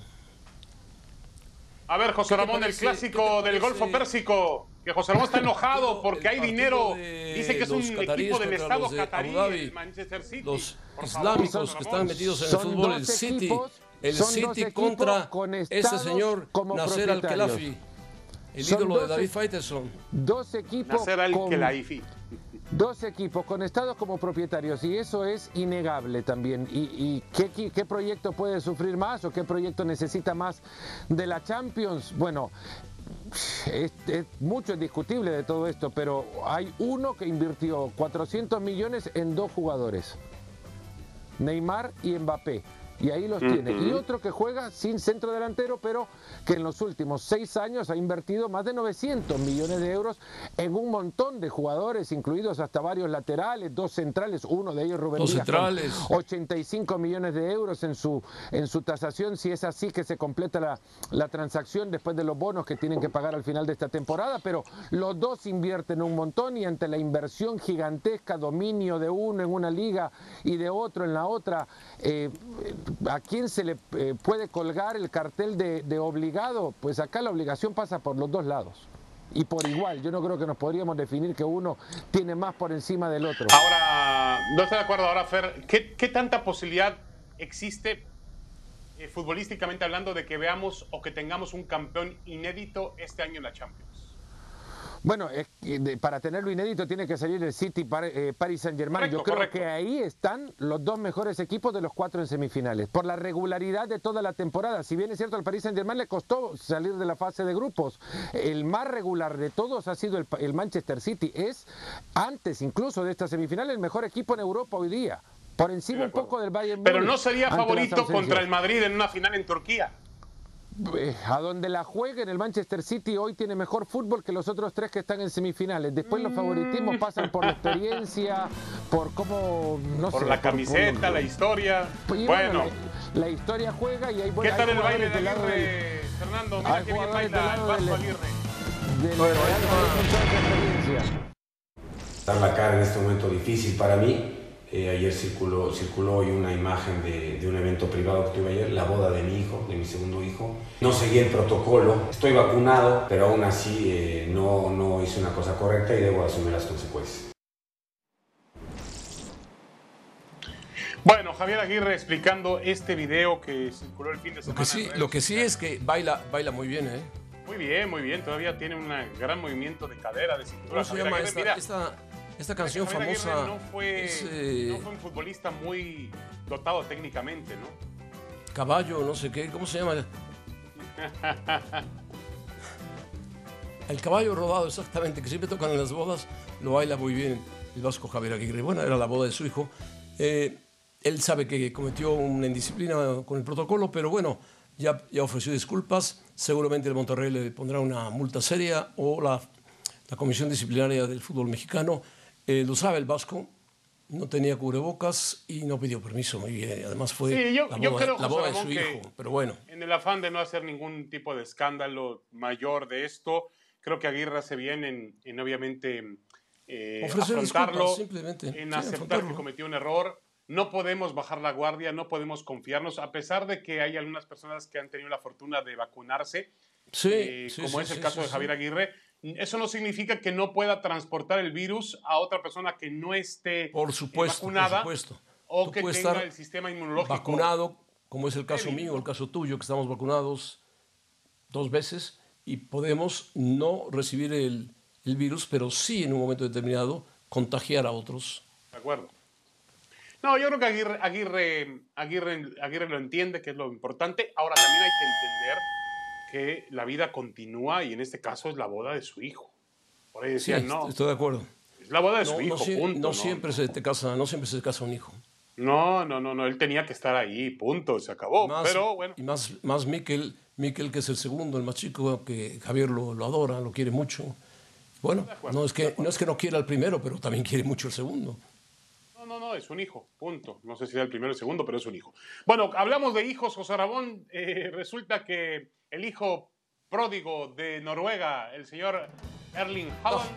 Speaker 3: A ver, José
Speaker 2: ¿Qué te
Speaker 3: Ramón, el
Speaker 2: parece-
Speaker 3: clásico
Speaker 2: qué te
Speaker 3: del
Speaker 2: parece
Speaker 3: Golfo Pérsico, que José Ramón está
Speaker 2: el
Speaker 3: enojado
Speaker 2: partido-
Speaker 3: porque
Speaker 2: el
Speaker 3: hay
Speaker 2: partido
Speaker 3: dinero.
Speaker 2: de
Speaker 3: Dice que es un
Speaker 2: los cataríes
Speaker 3: equipo del
Speaker 2: contra
Speaker 3: Estado
Speaker 2: los de
Speaker 3: catarí,
Speaker 2: Abu Dhabi,
Speaker 3: el Manchester City.
Speaker 2: Los
Speaker 3: Por favor,
Speaker 2: islámicos
Speaker 3: José
Speaker 2: que
Speaker 3: Ramón.
Speaker 2: están metidos en el
Speaker 4: Son
Speaker 2: fútbol, el
Speaker 4: dos
Speaker 2: City,
Speaker 4: equipos-
Speaker 2: el
Speaker 4: son dos
Speaker 2: City
Speaker 4: equipos
Speaker 2: contra
Speaker 4: con
Speaker 2: ese
Speaker 4: estados
Speaker 2: señor
Speaker 4: como
Speaker 2: Nasser
Speaker 4: propietarios.
Speaker 2: Al-Khelaifi, el
Speaker 4: Son
Speaker 2: ídolo de
Speaker 4: dos
Speaker 2: David
Speaker 4: e-
Speaker 2: Faitelson.
Speaker 4: Dos equipos
Speaker 3: Nasser Al
Speaker 4: con-
Speaker 3: Khelaifi.
Speaker 4: Dos equipos con estados como propietarios y eso es innegable también. ¿Y, y qué, qué- qué proyecto puede sufrir más o qué proyecto necesita más de la Champions? Bueno, es, es mucho es discutible de todo esto, pero hay uno que invirtió cuatrocientos millones en dos jugadores, Neymar y Mbappé. Y ahí los tiene. Y otro que juega sin centro delantero, pero que en los últimos seis años ha invertido más de novecientos millones de euros en un montón de jugadores, incluidos hasta varios laterales, dos centrales, uno de ellos Rubén
Speaker 2: Dos
Speaker 4: Díaz, con
Speaker 2: centrales.
Speaker 4: ochenta y cinco millones de euros en su, en su tasación, si es así que se completa la, la transacción después de los bonos que tienen que pagar al final de esta temporada, pero los dos invierten un montón y ante la inversión gigantesca, dominio de uno en una liga y de otro en la otra, eh, ¿a quién se le eh, puede colgar el cartel de, de obligado? Pues acá la obligación pasa por los dos lados. Y por igual, yo no creo que nos podríamos definir que uno tiene más por encima del otro.
Speaker 3: Ahora, no estoy de acuerdo ahora, Fer. ¿Qué, qué tanta posibilidad existe, eh, futbolísticamente hablando, de que veamos o que tengamos un campeón inédito este año en la Champions?
Speaker 4: Bueno, es que de- para tenerlo inédito tiene que salir el City Par- eh, Paris Saint-Germain.
Speaker 3: Correcto,
Speaker 4: Yo creo
Speaker 3: correcto.
Speaker 4: que ahí están los dos mejores equipos de los cuatro en semifinales. Por la regularidad de toda la temporada. Si bien es cierto, al Paris Saint-Germain le costó salir de la fase de grupos. El más regular de todos ha sido el, Pa- el Manchester City. Es, antes incluso de esta semifinal, el mejor equipo en Europa hoy día. Por encima
Speaker 3: de
Speaker 4: un
Speaker 3: acuerdo.
Speaker 4: poco del Bayern
Speaker 3: Pero
Speaker 4: Múnich,
Speaker 3: no sería
Speaker 4: ante las
Speaker 3: favorito
Speaker 4: ausencias.
Speaker 3: contra el Madrid en una final en Turquía.
Speaker 4: Eh, A donde la jueguen, el Manchester City hoy tiene mejor fútbol que los otros tres que están en semifinales. Después los favoritismos pasan por la experiencia, por cómo, no
Speaker 3: Por
Speaker 4: sé.
Speaker 3: la camiseta,
Speaker 4: por-
Speaker 3: la historia.
Speaker 4: Y
Speaker 3: Bueno,
Speaker 4: la, la historia juega y hay
Speaker 3: ¿qué
Speaker 4: buenos
Speaker 3: tal el baile de
Speaker 4: del lado del,
Speaker 3: Aguirre, Fernando? Mira
Speaker 4: hay
Speaker 3: qué bien
Speaker 4: jugadores del
Speaker 3: baila el
Speaker 4: lado
Speaker 3: Vasco
Speaker 4: del-
Speaker 3: Aguirre.
Speaker 4: del Real Madrid con toda esa experiencia.
Speaker 5: Dar la cara en este momento difícil para mí. Eh, ayer circuló, circuló hoy una imagen de, de un evento privado que tuve ayer, la boda de mi hijo, de mi segundo hijo. No seguí el protocolo, estoy vacunado, pero aún así eh, no, no hice una cosa correcta y debo asumir las consecuencias.
Speaker 3: Bueno, Javier Aguirre explicando este video que circuló el fin de
Speaker 2: Lo
Speaker 3: semana.
Speaker 2: que sí,
Speaker 3: en redes
Speaker 2: lo que sí
Speaker 3: sociales.
Speaker 2: es que baila, baila muy bien, ¿eh?
Speaker 3: Muy bien, muy bien. Todavía tiene un gran movimiento de cadera, de cintura.
Speaker 2: ¿Cómo se
Speaker 3: Javier
Speaker 2: llama
Speaker 3: Aguirre.
Speaker 2: esta,
Speaker 3: Mira,
Speaker 2: esta, esta
Speaker 3: mira
Speaker 2: canción
Speaker 3: que Javier
Speaker 2: famosa?
Speaker 3: Aguirre no fue,
Speaker 2: es, eh,
Speaker 3: no fue un futbolista muy dotado técnicamente, ¿no?
Speaker 2: Caballo, no sé qué, ¿cómo se llama? El caballo rodado, exactamente, que siempre tocan en las bodas, lo baila muy bien el vasco Javier Aguirre. Bueno, era la boda de su hijo. Eh, él sabe que cometió una indisciplina con el protocolo, pero bueno, ya, ya ofreció disculpas. Seguramente el Monterrey le pondrá una multa seria o la, la Comisión Disciplinaria del Fútbol Mexicano. Eh, lo sabe el vasco, no tenía cubrebocas y no pidió permiso. Muy bien, además fue
Speaker 3: Sí, yo,
Speaker 2: la
Speaker 3: yo
Speaker 2: boda,
Speaker 3: creo,
Speaker 2: la
Speaker 3: José
Speaker 2: boda de
Speaker 3: Ramón,
Speaker 2: su
Speaker 3: que
Speaker 2: hijo, pero bueno.
Speaker 3: en el afán de no hacer ningún tipo de escándalo mayor de esto, creo que Aguirre hace bien en, en obviamente eh,
Speaker 2: Ofrecer
Speaker 3: afrontarlo,
Speaker 2: disculpas, simplemente.
Speaker 3: en
Speaker 2: Sí,
Speaker 3: aceptar
Speaker 2: afrontarlo.
Speaker 3: que cometió un error. No podemos bajar la guardia, no podemos confiarnos, a pesar de que hay algunas personas que han tenido la fortuna de vacunarse,
Speaker 2: Sí,
Speaker 3: eh,
Speaker 2: sí,
Speaker 3: como
Speaker 2: sí,
Speaker 3: es el
Speaker 2: sí,
Speaker 3: caso
Speaker 2: sí,
Speaker 3: de
Speaker 2: sí.
Speaker 3: Javier Aguirre. eso no significa que no pueda transportar el virus a otra persona que no esté
Speaker 2: por supuesto,
Speaker 3: vacunada
Speaker 2: por supuesto.
Speaker 3: o
Speaker 2: Tú
Speaker 3: que
Speaker 2: puedes
Speaker 3: tenga
Speaker 2: estar
Speaker 3: el sistema inmunológico
Speaker 2: vacunado, como es el caso
Speaker 3: débil,
Speaker 2: mío,
Speaker 3: ¿no?
Speaker 2: el caso tuyo, que estamos vacunados dos veces y podemos no recibir el, el virus, pero sí en un momento determinado contagiar a otros.
Speaker 3: De acuerdo. No, yo creo que Aguirre, Aguirre, Aguirre, Aguirre lo entiende, que es lo importante. Ahora también hay que entender que la vida continúa y en este caso es la boda de su hijo. Por ahí decían,
Speaker 2: Sí,
Speaker 3: no,
Speaker 2: estoy de acuerdo.
Speaker 3: es la boda de
Speaker 2: No,
Speaker 3: su hijo,
Speaker 2: no, si-
Speaker 3: punto.
Speaker 2: no
Speaker 3: No,
Speaker 2: siempre se te casa, no siempre se casa un hijo.
Speaker 3: no, no, no, no, él tenía que estar ahí, punto, se acabó.
Speaker 2: Más,
Speaker 3: Pero bueno,
Speaker 2: Y más, más Miquel, Miquel, que es el segundo, el más chico, que Javier lo, lo adora, lo quiere mucho. Bueno,
Speaker 3: acuerdo,
Speaker 2: no es, que, no es que no quiera el primero, pero también quiere mucho el segundo.
Speaker 3: no, no, no, es un hijo, punto. No sé si era el primero o el segundo, pero es un hijo. Bueno, hablamos de hijos, José Ramón. Eh, resulta que el hijo pródigo de Noruega, el señor Erling Haaland,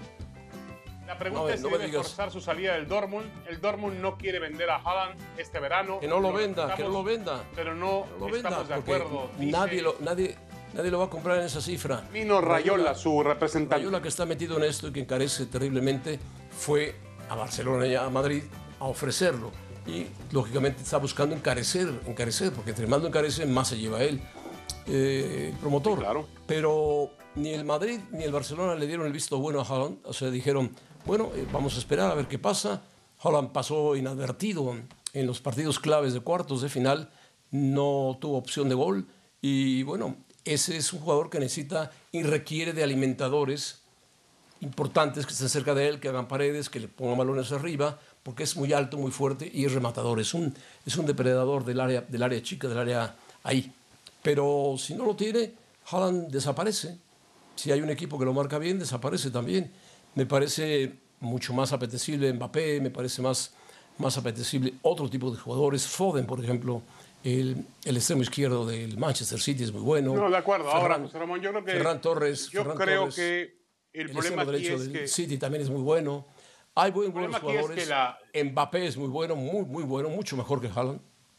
Speaker 3: la pregunta
Speaker 2: No,
Speaker 3: es si
Speaker 2: no me
Speaker 3: debe
Speaker 2: digas.
Speaker 3: forzar su salida del Dortmund. El Dortmund no quiere vender a Haaland este verano.
Speaker 2: Que no lo venda, que no
Speaker 3: respetamos,
Speaker 2: lo venda.
Speaker 3: Pero no,
Speaker 2: No lo venda,
Speaker 3: estamos de
Speaker 2: porque
Speaker 3: acuerdo. Dice
Speaker 2: nadie lo, nadie, nadie lo va a comprar en esa cifra.
Speaker 3: Mino Rayola, su representante.
Speaker 2: Rayola, que está metido en esto y que encarece terriblemente, fue a Barcelona y a Madrid a ofrecerlo. Y lógicamente está buscando encarecer, encarecer, porque entre más lo encarece, más se lleva él, eh, el promotor.
Speaker 3: Sí, claro.
Speaker 2: Pero ni el Madrid ni el Barcelona le dieron el visto bueno a Haaland. O sea, dijeron, bueno, eh, vamos a esperar a ver qué pasa. Haaland pasó inadvertido en los partidos claves de cuartos de final, no tuvo opción de gol. Y bueno, ese es un jugador que necesita y requiere de alimentadores importantes que estén cerca de él, que hagan paredes, que le pongan balones arriba, porque es muy alto, muy fuerte y es rematador. Es un, es un depredador del área, del área chica, del área ahí. Pero si no lo tiene, Haaland desaparece. Si hay un equipo que lo marca bien, desaparece también. Me parece mucho más apetecible Mbappé, me parece más, más apetecible otro tipo de jugadores. Foden, por ejemplo, el, el extremo izquierdo del Manchester City es muy bueno.
Speaker 3: No, de acuerdo.
Speaker 2: Ferran,
Speaker 3: Ahora, José Ramón, yo creo que...
Speaker 2: Ferran Torres.
Speaker 3: Yo
Speaker 2: Ferran
Speaker 3: creo
Speaker 2: Torres,
Speaker 3: que el,
Speaker 2: el
Speaker 3: problema
Speaker 2: extremo
Speaker 3: aquí
Speaker 2: derecho
Speaker 3: es
Speaker 2: del
Speaker 3: que...
Speaker 2: City también es muy bueno. Hay buen, buenos
Speaker 3: problema aquí es
Speaker 2: jugadores.
Speaker 3: que la-
Speaker 2: Mbappé es muy bueno, muy, muy bueno, mucho mejor que Haaland.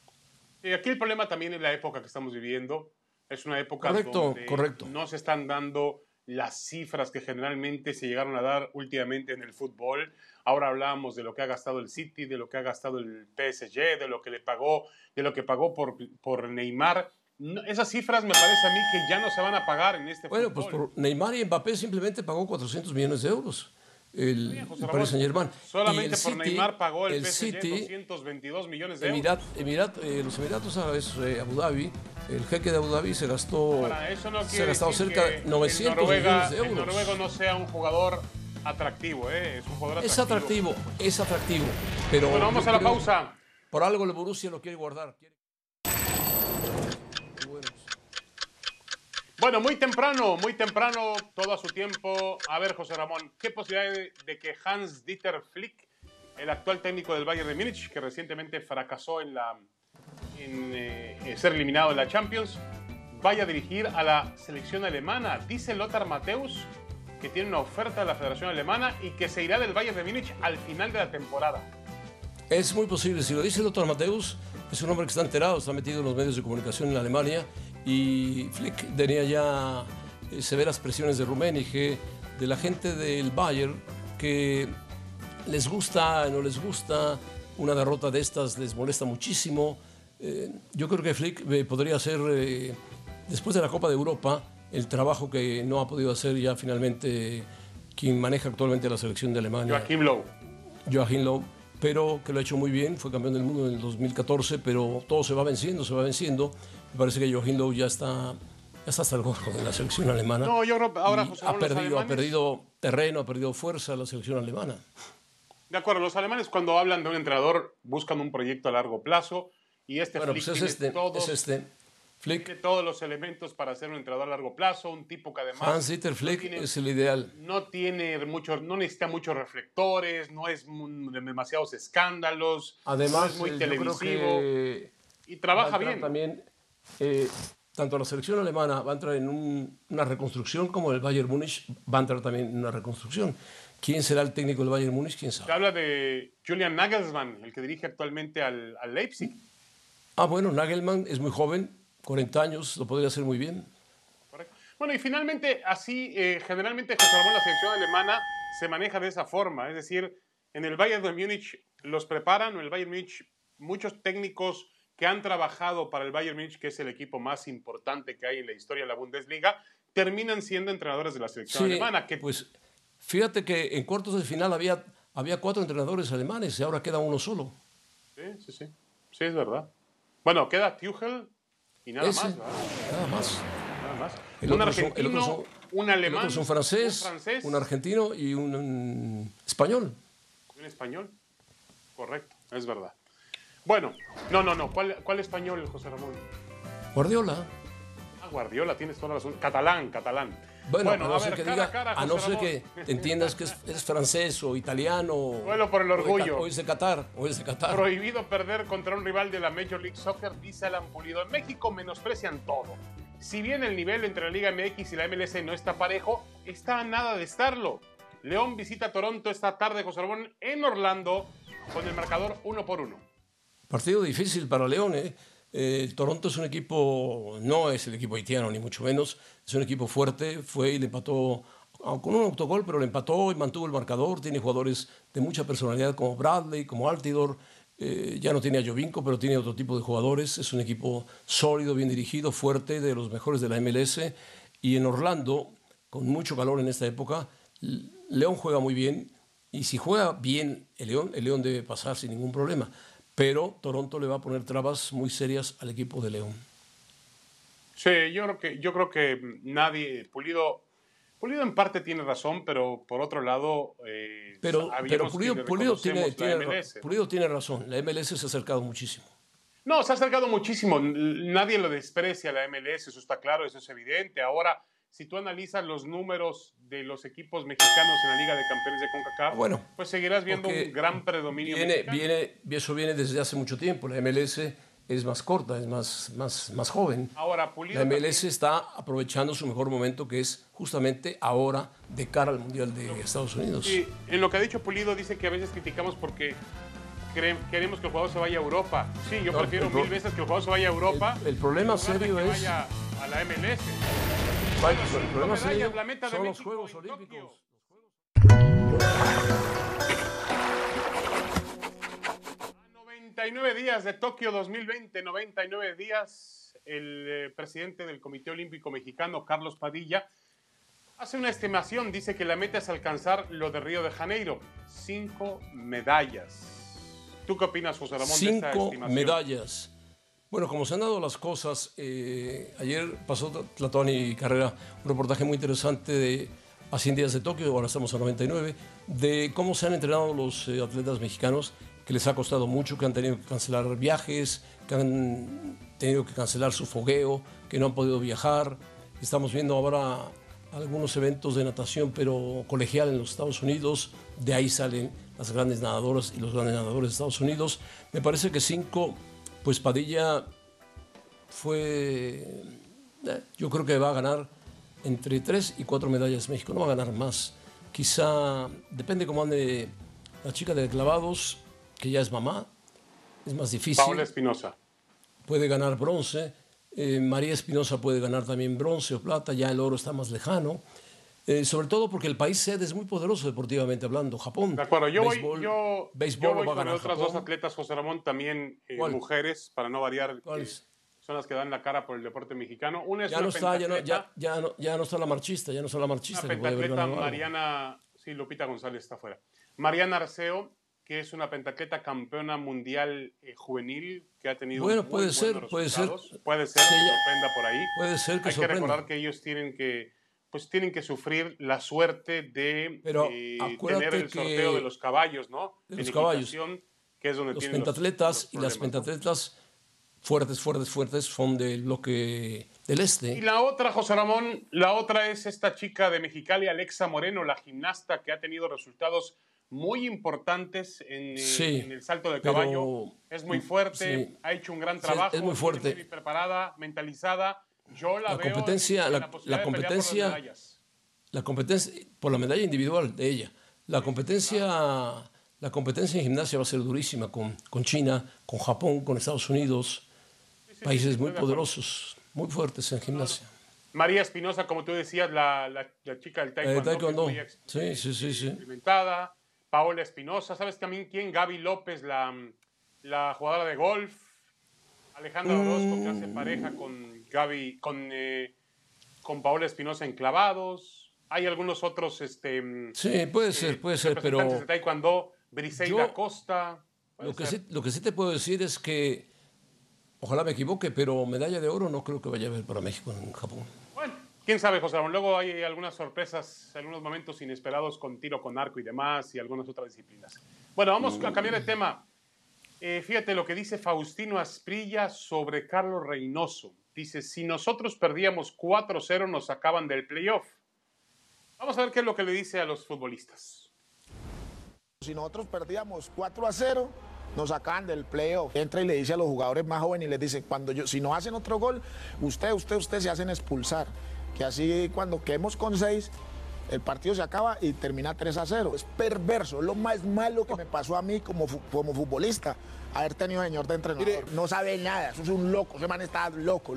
Speaker 3: Y aquí el problema también es la época que estamos viviendo. Es una época
Speaker 2: Correcto,
Speaker 3: donde
Speaker 2: correcto.
Speaker 3: no se están dando las cifras que generalmente se llegaron a dar últimamente en el fútbol. Ahora hablábamos de lo que ha gastado el City, de lo que ha gastado el P S G, de lo que le pagó, de lo que pagó por, por Neymar. No, esas cifras me parece a mí que ya no se van a pagar en este
Speaker 2: Bueno,
Speaker 3: fútbol.
Speaker 2: pues por Neymar y Mbappé simplemente pagó cuatrocientos millones de euros. El,
Speaker 3: Bien, José
Speaker 2: el
Speaker 3: Ramón,
Speaker 2: Paris Saint-Germain.
Speaker 3: solamente
Speaker 2: Y el
Speaker 3: por
Speaker 2: City,
Speaker 3: Neymar pagó el,
Speaker 2: el
Speaker 3: P S G
Speaker 2: City,
Speaker 3: doscientos veintidós millones de euros.
Speaker 2: Emirat, Emirat, eh, los Emiratos Árabes, eh, Abu Dhabi, el jeque de Abu Dhabi se gastó,
Speaker 3: Ahora, eso no
Speaker 2: se ha
Speaker 3: quiere
Speaker 2: gastado
Speaker 3: decir
Speaker 2: cerca
Speaker 3: que
Speaker 2: de novecientos
Speaker 3: el Noruega,
Speaker 2: millones de euros.
Speaker 3: el noruego no sea un jugador atractivo, ¿eh? Es un jugador
Speaker 2: Es
Speaker 3: atractivo.
Speaker 2: atractivo, es atractivo. Pero
Speaker 3: Bueno, vamos
Speaker 2: yo
Speaker 3: a la
Speaker 2: creo-
Speaker 3: pausa.
Speaker 2: Por algo el Borussia lo quiere guardar. Quiere- Muy buenos.
Speaker 3: Bueno, muy temprano, muy temprano, todo a su tiempo. A ver, José Ramón, ¿qué posibilidad hay de que Hans-Dieter Flick, el actual técnico del Bayern de Múnich, que recientemente fracasó en, la, en eh, ser eliminado de la Champions, vaya a dirigir a la selección alemana? Dice Lothar Matthäus que tiene una oferta de la Federación Alemana y que se irá del Bayern de Múnich al final de la temporada.
Speaker 2: Es muy posible, si lo dice el doctor Mateus, es un hombre que está enterado, está metido en los medios de comunicación en Alemania y Flick tenía ya eh, severas presiones de Rummenigge, de la gente del Bayern, que les gusta, no les gusta, una derrota de estas les molesta muchísimo. Eh, yo creo que Flick eh, podría hacer, eh, después de la Copa de Europa, el trabajo que no ha podido hacer ya finalmente quien maneja actualmente la selección de Alemania.
Speaker 3: Joachim Löw.
Speaker 2: Joachim Löw, pero que lo ha hecho muy bien, fue campeón del mundo en el dos mil catorce, pero todo se va venciendo, se va venciendo. Me parece que Joachim Löw ya está, ya está hasta el gorro de la selección alemana.
Speaker 3: No, yo creo que ahora,
Speaker 2: Y
Speaker 3: José
Speaker 2: ha
Speaker 3: Ramón, los
Speaker 2: perdido, ha
Speaker 3: alemanes-
Speaker 2: perdido terreno, ha perdido fuerza la selección alemana.
Speaker 3: De acuerdo, los alemanes cuando hablan de un entrenador buscan un proyecto a largo plazo y este
Speaker 2: Bueno,
Speaker 3: Flick
Speaker 2: pues es
Speaker 3: tiene,
Speaker 2: este,
Speaker 3: todos,
Speaker 2: es este. Flick,
Speaker 3: tiene todos los elementos para ser un entrenador a largo plazo, un tipo que además
Speaker 2: Hans-Dieter Flick
Speaker 3: no tiene,
Speaker 2: es el ideal.
Speaker 3: no tiene muchos, no necesita muchos reflectores, no es mu- de demasiados escándalos, no
Speaker 2: Además,
Speaker 3: es muy
Speaker 2: eh, yo creo
Speaker 3: televisivo
Speaker 2: que
Speaker 3: y
Speaker 2: va a
Speaker 3: trabaja
Speaker 2: entrar
Speaker 3: bien.
Speaker 2: también, eh, tanto la selección alemana va a entrar en un- una reconstrucción como el Bayern Múnich va a entrar también en una reconstrucción. ¿Quién será el técnico del Bayern Múnich? ¿Quién
Speaker 3: Se
Speaker 2: sabe?
Speaker 3: habla de Julian Nagelsmann, el que dirige actualmente al, al Leipzig.
Speaker 2: Ah, bueno, Nagelmann es muy joven, cuarenta años, lo podría hacer muy bien.
Speaker 3: Correcto. Bueno, y finalmente, así, eh, generalmente, José Ramón, la selección alemana se maneja de esa forma. Es decir, en el Bayern de Múnich los preparan, o en el Bayern Múnich, muchos técnicos que han trabajado para el Bayern Múnich, que es el equipo más importante que hay en la historia de la Bundesliga, terminan siendo entrenadores de la selección
Speaker 2: sí,
Speaker 3: alemana. Que...
Speaker 2: Pues fíjate que en cuartos de final había, había cuatro entrenadores alemanes y ahora queda uno solo.
Speaker 3: Sí, sí, sí. Sí, es verdad. Bueno, queda Tuchel y nada
Speaker 2: Ese,
Speaker 3: más, ¿verdad?
Speaker 2: Nada más.
Speaker 3: Nada más.
Speaker 2: El
Speaker 3: un
Speaker 2: otro son-
Speaker 3: argentino,
Speaker 2: el otro son-
Speaker 3: un alemán,
Speaker 2: El otro es un francés,
Speaker 3: un francés,
Speaker 2: un argentino y un, un español.
Speaker 3: un español. Correcto, es verdad. Bueno, no, no, no. ¿Cuál, cuál español, José Ramón?
Speaker 2: Guardiola.
Speaker 3: Ah, Guardiola, tienes toda la razón. Catalán, catalán.
Speaker 2: Bueno, a no
Speaker 3: a
Speaker 2: ser
Speaker 3: ver,
Speaker 2: que
Speaker 3: cara
Speaker 2: diga,
Speaker 3: a cara,
Speaker 2: a no
Speaker 3: José
Speaker 2: ser
Speaker 3: Ramón.
Speaker 2: que te entiendas que es, es francés o italiano.
Speaker 3: Vuelo por el
Speaker 2: o de Ca-
Speaker 3: orgullo.
Speaker 2: O es de Qatar, o es de Qatar.
Speaker 3: Prohibido perder contra un rival de la Major League Soccer, dice Alan Pulido. En México menosprecian todo. Si bien el nivel entre la Liga M X y la M L S no está parejo, está a nada de estarlo. León visita Toronto esta tarde, José Ramón, en Orlando, con el marcador uno por uno.
Speaker 2: Partido difícil para León, ¿eh? Eh, Toronto es un equipo, no es el equipo haitiano, ni mucho menos. Es un equipo fuerte, fue y le empató ah, con un autogol, pero le empató y mantuvo el marcador. Tiene jugadores de mucha personalidad como Bradley, como Altidor. Eh, ya no tiene a Jovinko, pero tiene otro tipo de jugadores. Es un equipo sólido, bien dirigido, fuerte, de los mejores de la M L S. Y en Orlando, con mucho calor en esta época, León juega muy bien. Y si juega bien el León, el León debe pasar sin ningún problema. Pero Toronto le va a poner trabas muy serias al equipo de León.
Speaker 3: Sí, yo creo que, yo creo que nadie, Pulido, Pulido en parte tiene razón, pero por otro lado, eh,
Speaker 2: Pero, pero
Speaker 3: sabíamos
Speaker 2: Pulido,
Speaker 3: que le
Speaker 2: Pulido tiene,
Speaker 3: reconocemos la
Speaker 2: tiene,
Speaker 3: M L S.
Speaker 2: Pulido tiene razón. La M L S se ha acercado muchísimo.
Speaker 3: No, se ha acercado muchísimo. Nadie lo desprecia la M L S, eso está claro, eso es evidente. Ahora, si tú analizas los números de los equipos mexicanos en la Liga de Campeones de CONCACAF,
Speaker 2: Ah, bueno,
Speaker 3: pues seguirás viendo
Speaker 2: porque
Speaker 3: un gran predominio
Speaker 2: Viene,
Speaker 3: mexicano.
Speaker 2: viene, eso viene desde hace mucho tiempo. La M L S es más corta, es más, más, más joven.
Speaker 3: Ahora, Pulido
Speaker 2: La M L S
Speaker 3: también-
Speaker 2: está aprovechando su mejor momento, que es justamente ahora de cara al Mundial de Estados Unidos.
Speaker 3: Sí, en lo que ha dicho Pulido dice que a veces criticamos porque cre- queremos que el jugador se vaya a Europa. Sí, yo
Speaker 2: No,
Speaker 3: prefiero
Speaker 2: el pro-
Speaker 3: mil veces que el jugador se vaya a Europa.
Speaker 2: El- el problema
Speaker 3: en lugar de
Speaker 2: serio
Speaker 3: que
Speaker 2: es-
Speaker 3: vaya a la M L S.
Speaker 2: Vaya,
Speaker 3: Cinco
Speaker 2: el problema
Speaker 3: medallas,
Speaker 2: serio
Speaker 3: la meta de
Speaker 2: son los
Speaker 3: México
Speaker 2: Juegos
Speaker 3: en
Speaker 2: Olímpicos.
Speaker 3: A noventa y nueve días de Tokio dos mil veinte, noventa y nueve días, el eh, presidente del Comité Olímpico Mexicano, Carlos Padilla, hace una estimación, dice que la meta es alcanzar lo de Río de Janeiro, cinco medallas. ¿Tú qué opinas, José Ramón, de esta
Speaker 2: Cinco
Speaker 3: estimación?
Speaker 2: medallas. Bueno, como se han dado las cosas, eh, ayer pasó Tlatuani Carrera un reportaje muy interesante de a cien días de Tokio, ahora estamos a noventa y nueve, de cómo se han entrenado los eh, atletas mexicanos, que les ha costado mucho, que han tenido que cancelar viajes, que han tenido que cancelar su fogueo, que no han podido viajar. Estamos viendo ahora algunos eventos de natación, pero colegial en los Estados Unidos. De ahí salen las grandes nadadoras y los grandes nadadores de Estados Unidos. Me parece que cinco, pues Padilla fue... eh, yo creo que va a ganar entre tres y cuatro medallas México. No va a ganar más. Quizá, depende cómo ande la chica de clavados, que ya es mamá. Es más difícil.
Speaker 3: Paola Espinosa.
Speaker 2: Puede ganar bronce. Eh, María Espinosa puede ganar también bronce o plata, ya el oro está más lejano. Eh, sobre todo porque el país sede es muy poderoso deportivamente hablando. Japón.
Speaker 3: De acuerdo, yo voy,
Speaker 2: béisbol,
Speaker 3: yo,
Speaker 2: béisbol
Speaker 3: yo
Speaker 2: lo
Speaker 3: voy
Speaker 2: va a
Speaker 3: con
Speaker 2: ganar
Speaker 3: otras
Speaker 2: Japón.
Speaker 3: dos atletas, José Ramón, también eh,
Speaker 2: ¿Cuál?
Speaker 3: mujeres, para no variar, que
Speaker 2: ¿Cuáles?
Speaker 3: son las que dan la cara por el deporte mexicano. Una es
Speaker 2: Ya
Speaker 3: una
Speaker 2: no está, ya no,
Speaker 3: pentatleta,
Speaker 2: ya, ya no, ya no está la marchista, ya no está la marchista.
Speaker 3: una
Speaker 2: que puede haber
Speaker 3: pentatleta
Speaker 2: ganado algo.
Speaker 3: Mariana, sí, Lupita González está fuera. Mariana Arceo, que es una pentatleta campeona mundial eh, juvenil, que ha tenido
Speaker 2: Bueno,
Speaker 3: muy
Speaker 2: puede
Speaker 3: buenos
Speaker 2: ser, puede ser.
Speaker 3: resultados. Puede ser que
Speaker 2: Sí, ella-
Speaker 3: sorprenda por ahí.
Speaker 2: Puede ser que
Speaker 3: Hay que
Speaker 2: sorprenda.
Speaker 3: recordar que ellos tienen que, pues tienen que sufrir la suerte de
Speaker 2: Pero
Speaker 3: eh,
Speaker 2: acuérdate
Speaker 3: tener el
Speaker 2: que-
Speaker 3: sorteo de los caballos, ¿no?
Speaker 2: De los
Speaker 3: En
Speaker 2: caballos.
Speaker 3: equitación, que es donde
Speaker 2: Los
Speaker 3: tienen
Speaker 2: pentatletas
Speaker 3: los
Speaker 2: y las
Speaker 3: problemas, ¿no?
Speaker 2: pentatletas fuertes, fuertes, fuertes son del bloque del
Speaker 3: Y
Speaker 2: este.
Speaker 3: la otra, José Ramón, la otra es esta chica de Mexicali, Alexa Moreno, la gimnasta que ha tenido resultados muy importantes en, eh,
Speaker 2: Sí,
Speaker 3: en el salto de
Speaker 2: pero-
Speaker 3: caballo. Es muy fuerte,
Speaker 2: sí.
Speaker 3: ha hecho un gran
Speaker 2: Sí, es-
Speaker 3: trabajo.
Speaker 2: es muy
Speaker 3: viene
Speaker 2: fuerte.
Speaker 3: muy preparada, mentalizada. Yo la,
Speaker 2: La
Speaker 3: veo
Speaker 2: competencia-
Speaker 3: en, en
Speaker 2: la-
Speaker 3: la, posibilidad
Speaker 2: la
Speaker 3: de pelear por las
Speaker 2: competencia-
Speaker 3: medallas.
Speaker 2: La competencia, por la medalla individual de ella. La competencia, la competencia en gimnasia va a ser durísima con, con China, con Japón, con Estados Unidos.
Speaker 3: Sí, sí,
Speaker 2: Países
Speaker 3: sí,
Speaker 2: muy
Speaker 3: estoy de acuerdo.
Speaker 2: poderosos, muy fuertes en gimnasia.
Speaker 3: María Espinosa, como tú decías, la, la, la chica del taekwondo.
Speaker 2: Eh, taekwondo.
Speaker 3: Que es muy
Speaker 2: sí, sí, sí, sí.
Speaker 3: experimentada. Paola Espinosa. ¿Sabes también quién? Gaby López, la, la jugadora de golf. Alejandra Orozco, que hace pareja con Gaby, con, eh, con Paola Espinosa en clavados. Hay algunos otros, este,
Speaker 2: sí, puede
Speaker 3: eh,
Speaker 2: ser, puede ser, pero
Speaker 3: de taekwondo, Briseida
Speaker 2: yo,
Speaker 3: Costa.
Speaker 2: Lo que, sí, lo que sí te puedo decir es que, ojalá me equivoque, pero medalla de oro no creo que vaya a haber para México en Japón.
Speaker 3: Bueno, quién sabe, José Ramón. Luego hay algunas sorpresas, algunos momentos inesperados con tiro con arco y demás, y algunas otras disciplinas. Bueno, vamos a cambiar de tema. Eh, fíjate lo que dice Faustino Asprilla sobre Carlos Reynoso. Dice, si nosotros perdíamos cuatro cero, nos sacaban del playoff. Vamos a ver qué es lo que le dice a los futbolistas.
Speaker 6: Si nosotros perdíamos cuatro a cero, nos sacaban del playoff. Entra y le dice a los jugadores más jóvenes y les dice, cuando yo, si no hacen otro gol, usted, usted, usted se hacen expulsar. Que así cuando quedemos con seis, el partido se acaba y termina tres a cero. Es perverso, es lo más malo que me pasó a mí como, como futbolista, haber tenido señor de entrenador. No sabe nada, eso es un loco, ese man está loco.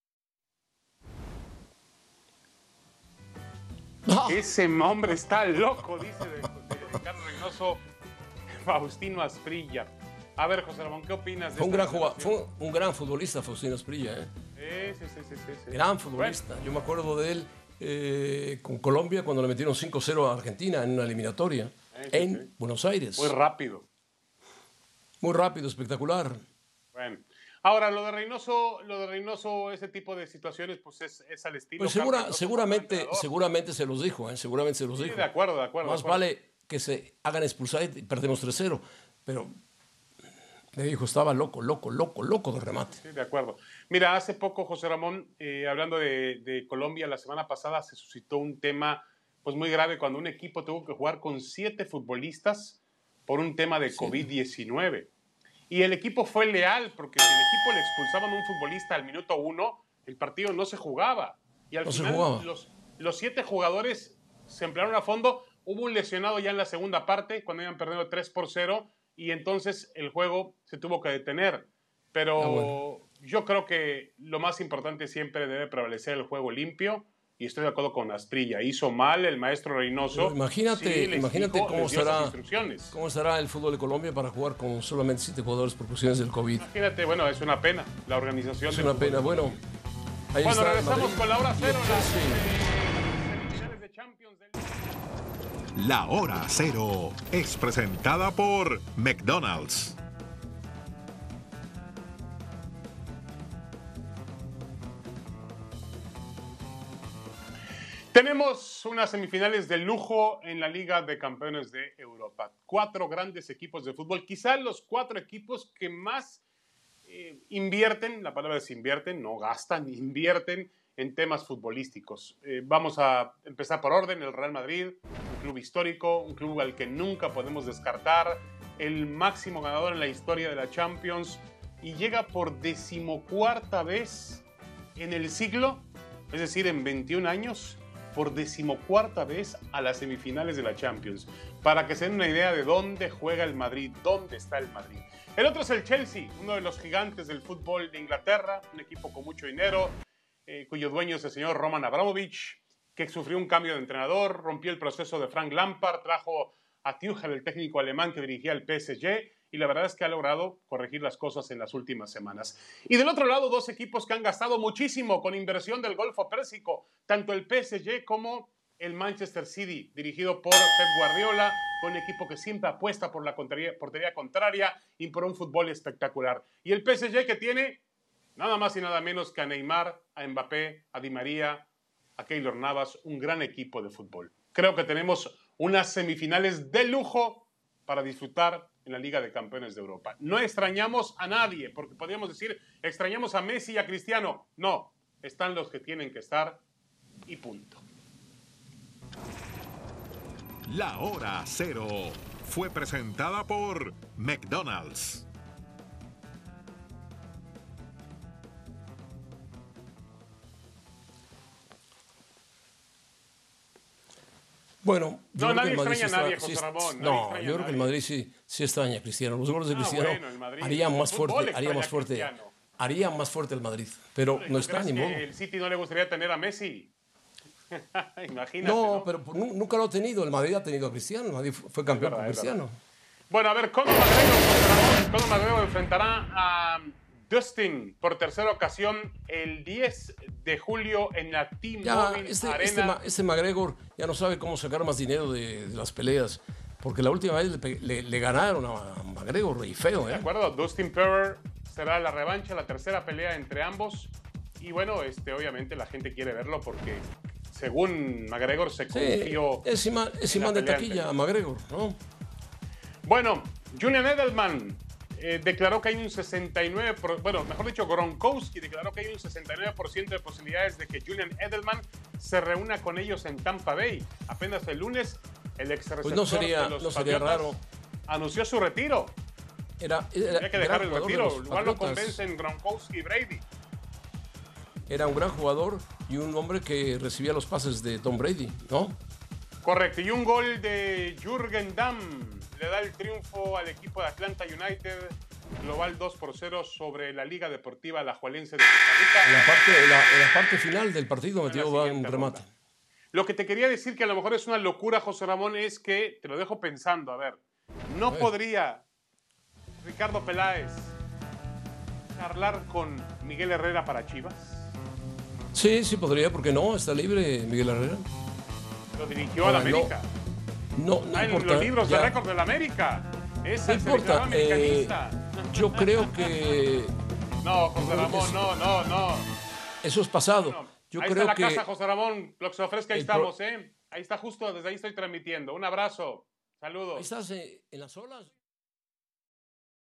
Speaker 3: Ese hombre está loco, dice de, de, de Carlos Reynoso, Faustino Asprilla. A ver, José Ramón, ¿qué opinas de
Speaker 2: fue un
Speaker 3: esta
Speaker 2: gran jugador, fue un gran futbolista, Faustino Asprilla, ¿eh?
Speaker 3: Sí, sí, sí, sí, sí.
Speaker 2: Gran futbolista. Bueno. Yo me acuerdo de él eh, con Colombia cuando le metieron cinco cero a Argentina en una eliminatoria sí, sí, en sí. Buenos Aires.
Speaker 3: Muy rápido.
Speaker 2: Muy rápido, espectacular.
Speaker 3: Bueno. Ahora, lo de Reynoso, lo de Reynoso, ese tipo de situaciones, pues es, es al estilo.
Speaker 2: Pues segura, seguramente, seguramente se los dijo, ¿eh? Seguramente se los
Speaker 3: sí,
Speaker 2: dijo.
Speaker 3: De acuerdo, de acuerdo.
Speaker 2: Más
Speaker 3: de acuerdo.
Speaker 2: vale que se hagan expulsar y perdemos tres cero. Pero me dijo, estaba loco, loco, loco, loco de remate.
Speaker 3: Sí, de acuerdo. Mira, hace poco, José Ramón, eh, hablando de, de Colombia, la semana pasada se suscitó un tema pues muy grave cuando un equipo tuvo que jugar con siete futbolistas por un tema de sí. COVID diecinueve. Y el equipo fue leal, porque si el equipo le expulsaban a un futbolista al minuto uno, el partido no se jugaba. Y al
Speaker 2: no
Speaker 3: final los, los siete jugadores se emplearon a fondo. Hubo un lesionado ya en la segunda parte, cuando iban perdiendo tres por cero, y entonces el juego se tuvo que detener. Pero ah, bueno. yo creo que lo más importante siempre debe prevalecer el juego limpio, y estoy de acuerdo con Asprilla. Hizo mal el maestro Reynoso.
Speaker 2: Pero imagínate, sí, imagínate dijo, cómo, será, cómo será el fútbol de Colombia para jugar con solamente siete jugadores por cuestiones del COVID.
Speaker 3: Imagínate, bueno, es una pena la organización.
Speaker 2: Es una pena, bueno.
Speaker 3: Ahí bueno, está regresamos con la hora cero.
Speaker 1: La hora cero es presentada por McDonald's.
Speaker 3: Tenemos unas semifinales de lujo en la Liga de Campeones de Europa. Cuatro grandes equipos de fútbol, quizás los cuatro equipos que más eh, invierten, la palabra es invierten, no gastan, invierten en temas futbolísticos. Eh, vamos a empezar por orden. El Real Madrid, un club histórico, un club al que nunca podemos descartar, el máximo ganador en la historia de la Champions, y llega por decimocuarta vez en el siglo, es decir, en veintiún años, por decimocuarta vez a las semifinales de la Champions. Para que se den una idea de dónde juega el Madrid, dónde está el Madrid. El otro es el Chelsea, uno de los gigantes del fútbol de Inglaterra, un equipo con mucho dinero, eh, cuyo dueño es el señor Roman Abramovich, que sufrió un cambio de entrenador, rompió el proceso de Frank Lampard, trajo a Tuchel, el técnico alemán que dirigía el P S G, y la verdad es que ha logrado corregir las cosas en las últimas semanas. Y del otro lado, dos equipos que han gastado muchísimo con inversión del Golfo Pérsico, tanto el P S G como el Manchester City, dirigido por Pep Guardiola, con un equipo que siempre apuesta por la portería, portería contraria y por un fútbol espectacular. Y el P S G que tiene nada más y nada menos que a Neymar, a Mbappé, a Di María, a Keylor Navas, un gran equipo de fútbol. Creo que tenemos unas semifinales de lujo para disfrutar en la Liga de Campeones de Europa. No extrañamos a nadie, porque podríamos decir, extrañamos a Messi y a Cristiano. No, están los que tienen que estar y punto.
Speaker 1: La hora cero fue presentada por McDonald's.
Speaker 2: Bueno,
Speaker 3: yo no, nadie extraña a nadie, José Ramón.
Speaker 2: Sí, no, yo creo que el Madrid sí, sí extraña a Cristiano. Los goles de Cristiano ah, bueno, harían más fuerte, haría más fuerte, haría más fuerte el Madrid, pero no está ni modo.
Speaker 3: El City no le gustaría tener a Messi. Imagínate.
Speaker 2: No,
Speaker 3: ¿no?
Speaker 2: pero nunca lo ha tenido. El Madrid ha tenido a Cristiano. El Madrid fue campeón con Cristiano.
Speaker 3: Bueno, a ver, Conor McGregor, Conor McGregor enfrentará a Dustin por tercera ocasión el diez de julio en la T-Mobile
Speaker 2: este,
Speaker 3: Arena.
Speaker 2: Este, este McGregor ya no sabe cómo sacar más dinero de, de las peleas, porque la última vez le, le, le ganaron a McGregor y feo. ¿eh?
Speaker 3: De acuerdo, Dustin Poirier será la revancha, la tercera pelea entre ambos. Y bueno, este, obviamente la gente quiere verlo porque según McGregor se confió.
Speaker 2: Sí, es imán, es imán de taquilla a McGregor, ¿no?
Speaker 3: Bueno, Julian Edelman eh, declaró que hay un sesenta y nueve por ciento, bueno, mejor dicho, Gronkowski declaró que hay un sesenta y nueve por ciento de posibilidades de que Julian Edelman se reúna con ellos en Tampa Bay. Apenas el lunes, el ex receptor
Speaker 2: pues no sería,
Speaker 3: de los
Speaker 2: no sería raro.
Speaker 3: Anunció su retiro.
Speaker 2: Era, era,
Speaker 3: Tenía que dejar el retiro. Igual lo convencen Gronkowski y Brady.
Speaker 2: Era un gran jugador y un hombre que recibía los pases de Tom Brady, ¿no?
Speaker 3: Correcto. Y un gol de Jürgen Damm le da el triunfo al equipo de Atlanta United, global dos por cero sobre la Liga Deportiva Alajuelense de Costa Rica.
Speaker 2: En la parte, en la, en la parte final del partido metió un remate.
Speaker 3: Ronda. Lo que te quería decir, que a lo mejor es una locura, José Ramón, es que, te lo dejo pensando, a ver, ¿no podría Ricardo Peláez charlar con Miguel Herrera para Chivas?
Speaker 2: Sí, sí podría, ¿por qué no? Está libre Miguel Herrera.
Speaker 3: Lo dirigió al América.
Speaker 2: No, no
Speaker 3: ah, en
Speaker 2: importa.
Speaker 3: los libros
Speaker 2: ya.
Speaker 3: de récord del América. Es
Speaker 2: no
Speaker 3: el
Speaker 2: importa.
Speaker 3: americanista.
Speaker 2: Eh, yo creo que...
Speaker 3: No, José Ramón, no, no, no.
Speaker 2: Eso es pasado.
Speaker 3: Bueno,
Speaker 2: yo
Speaker 3: ahí
Speaker 2: creo
Speaker 3: está la
Speaker 2: que...
Speaker 3: casa, José Ramón. Lo que se ofrezca, ahí
Speaker 2: pro...
Speaker 3: estamos, ¿eh? Ahí está justo, desde ahí estoy transmitiendo. Un abrazo. Saludos.
Speaker 2: Ahí estás eh, en las olas.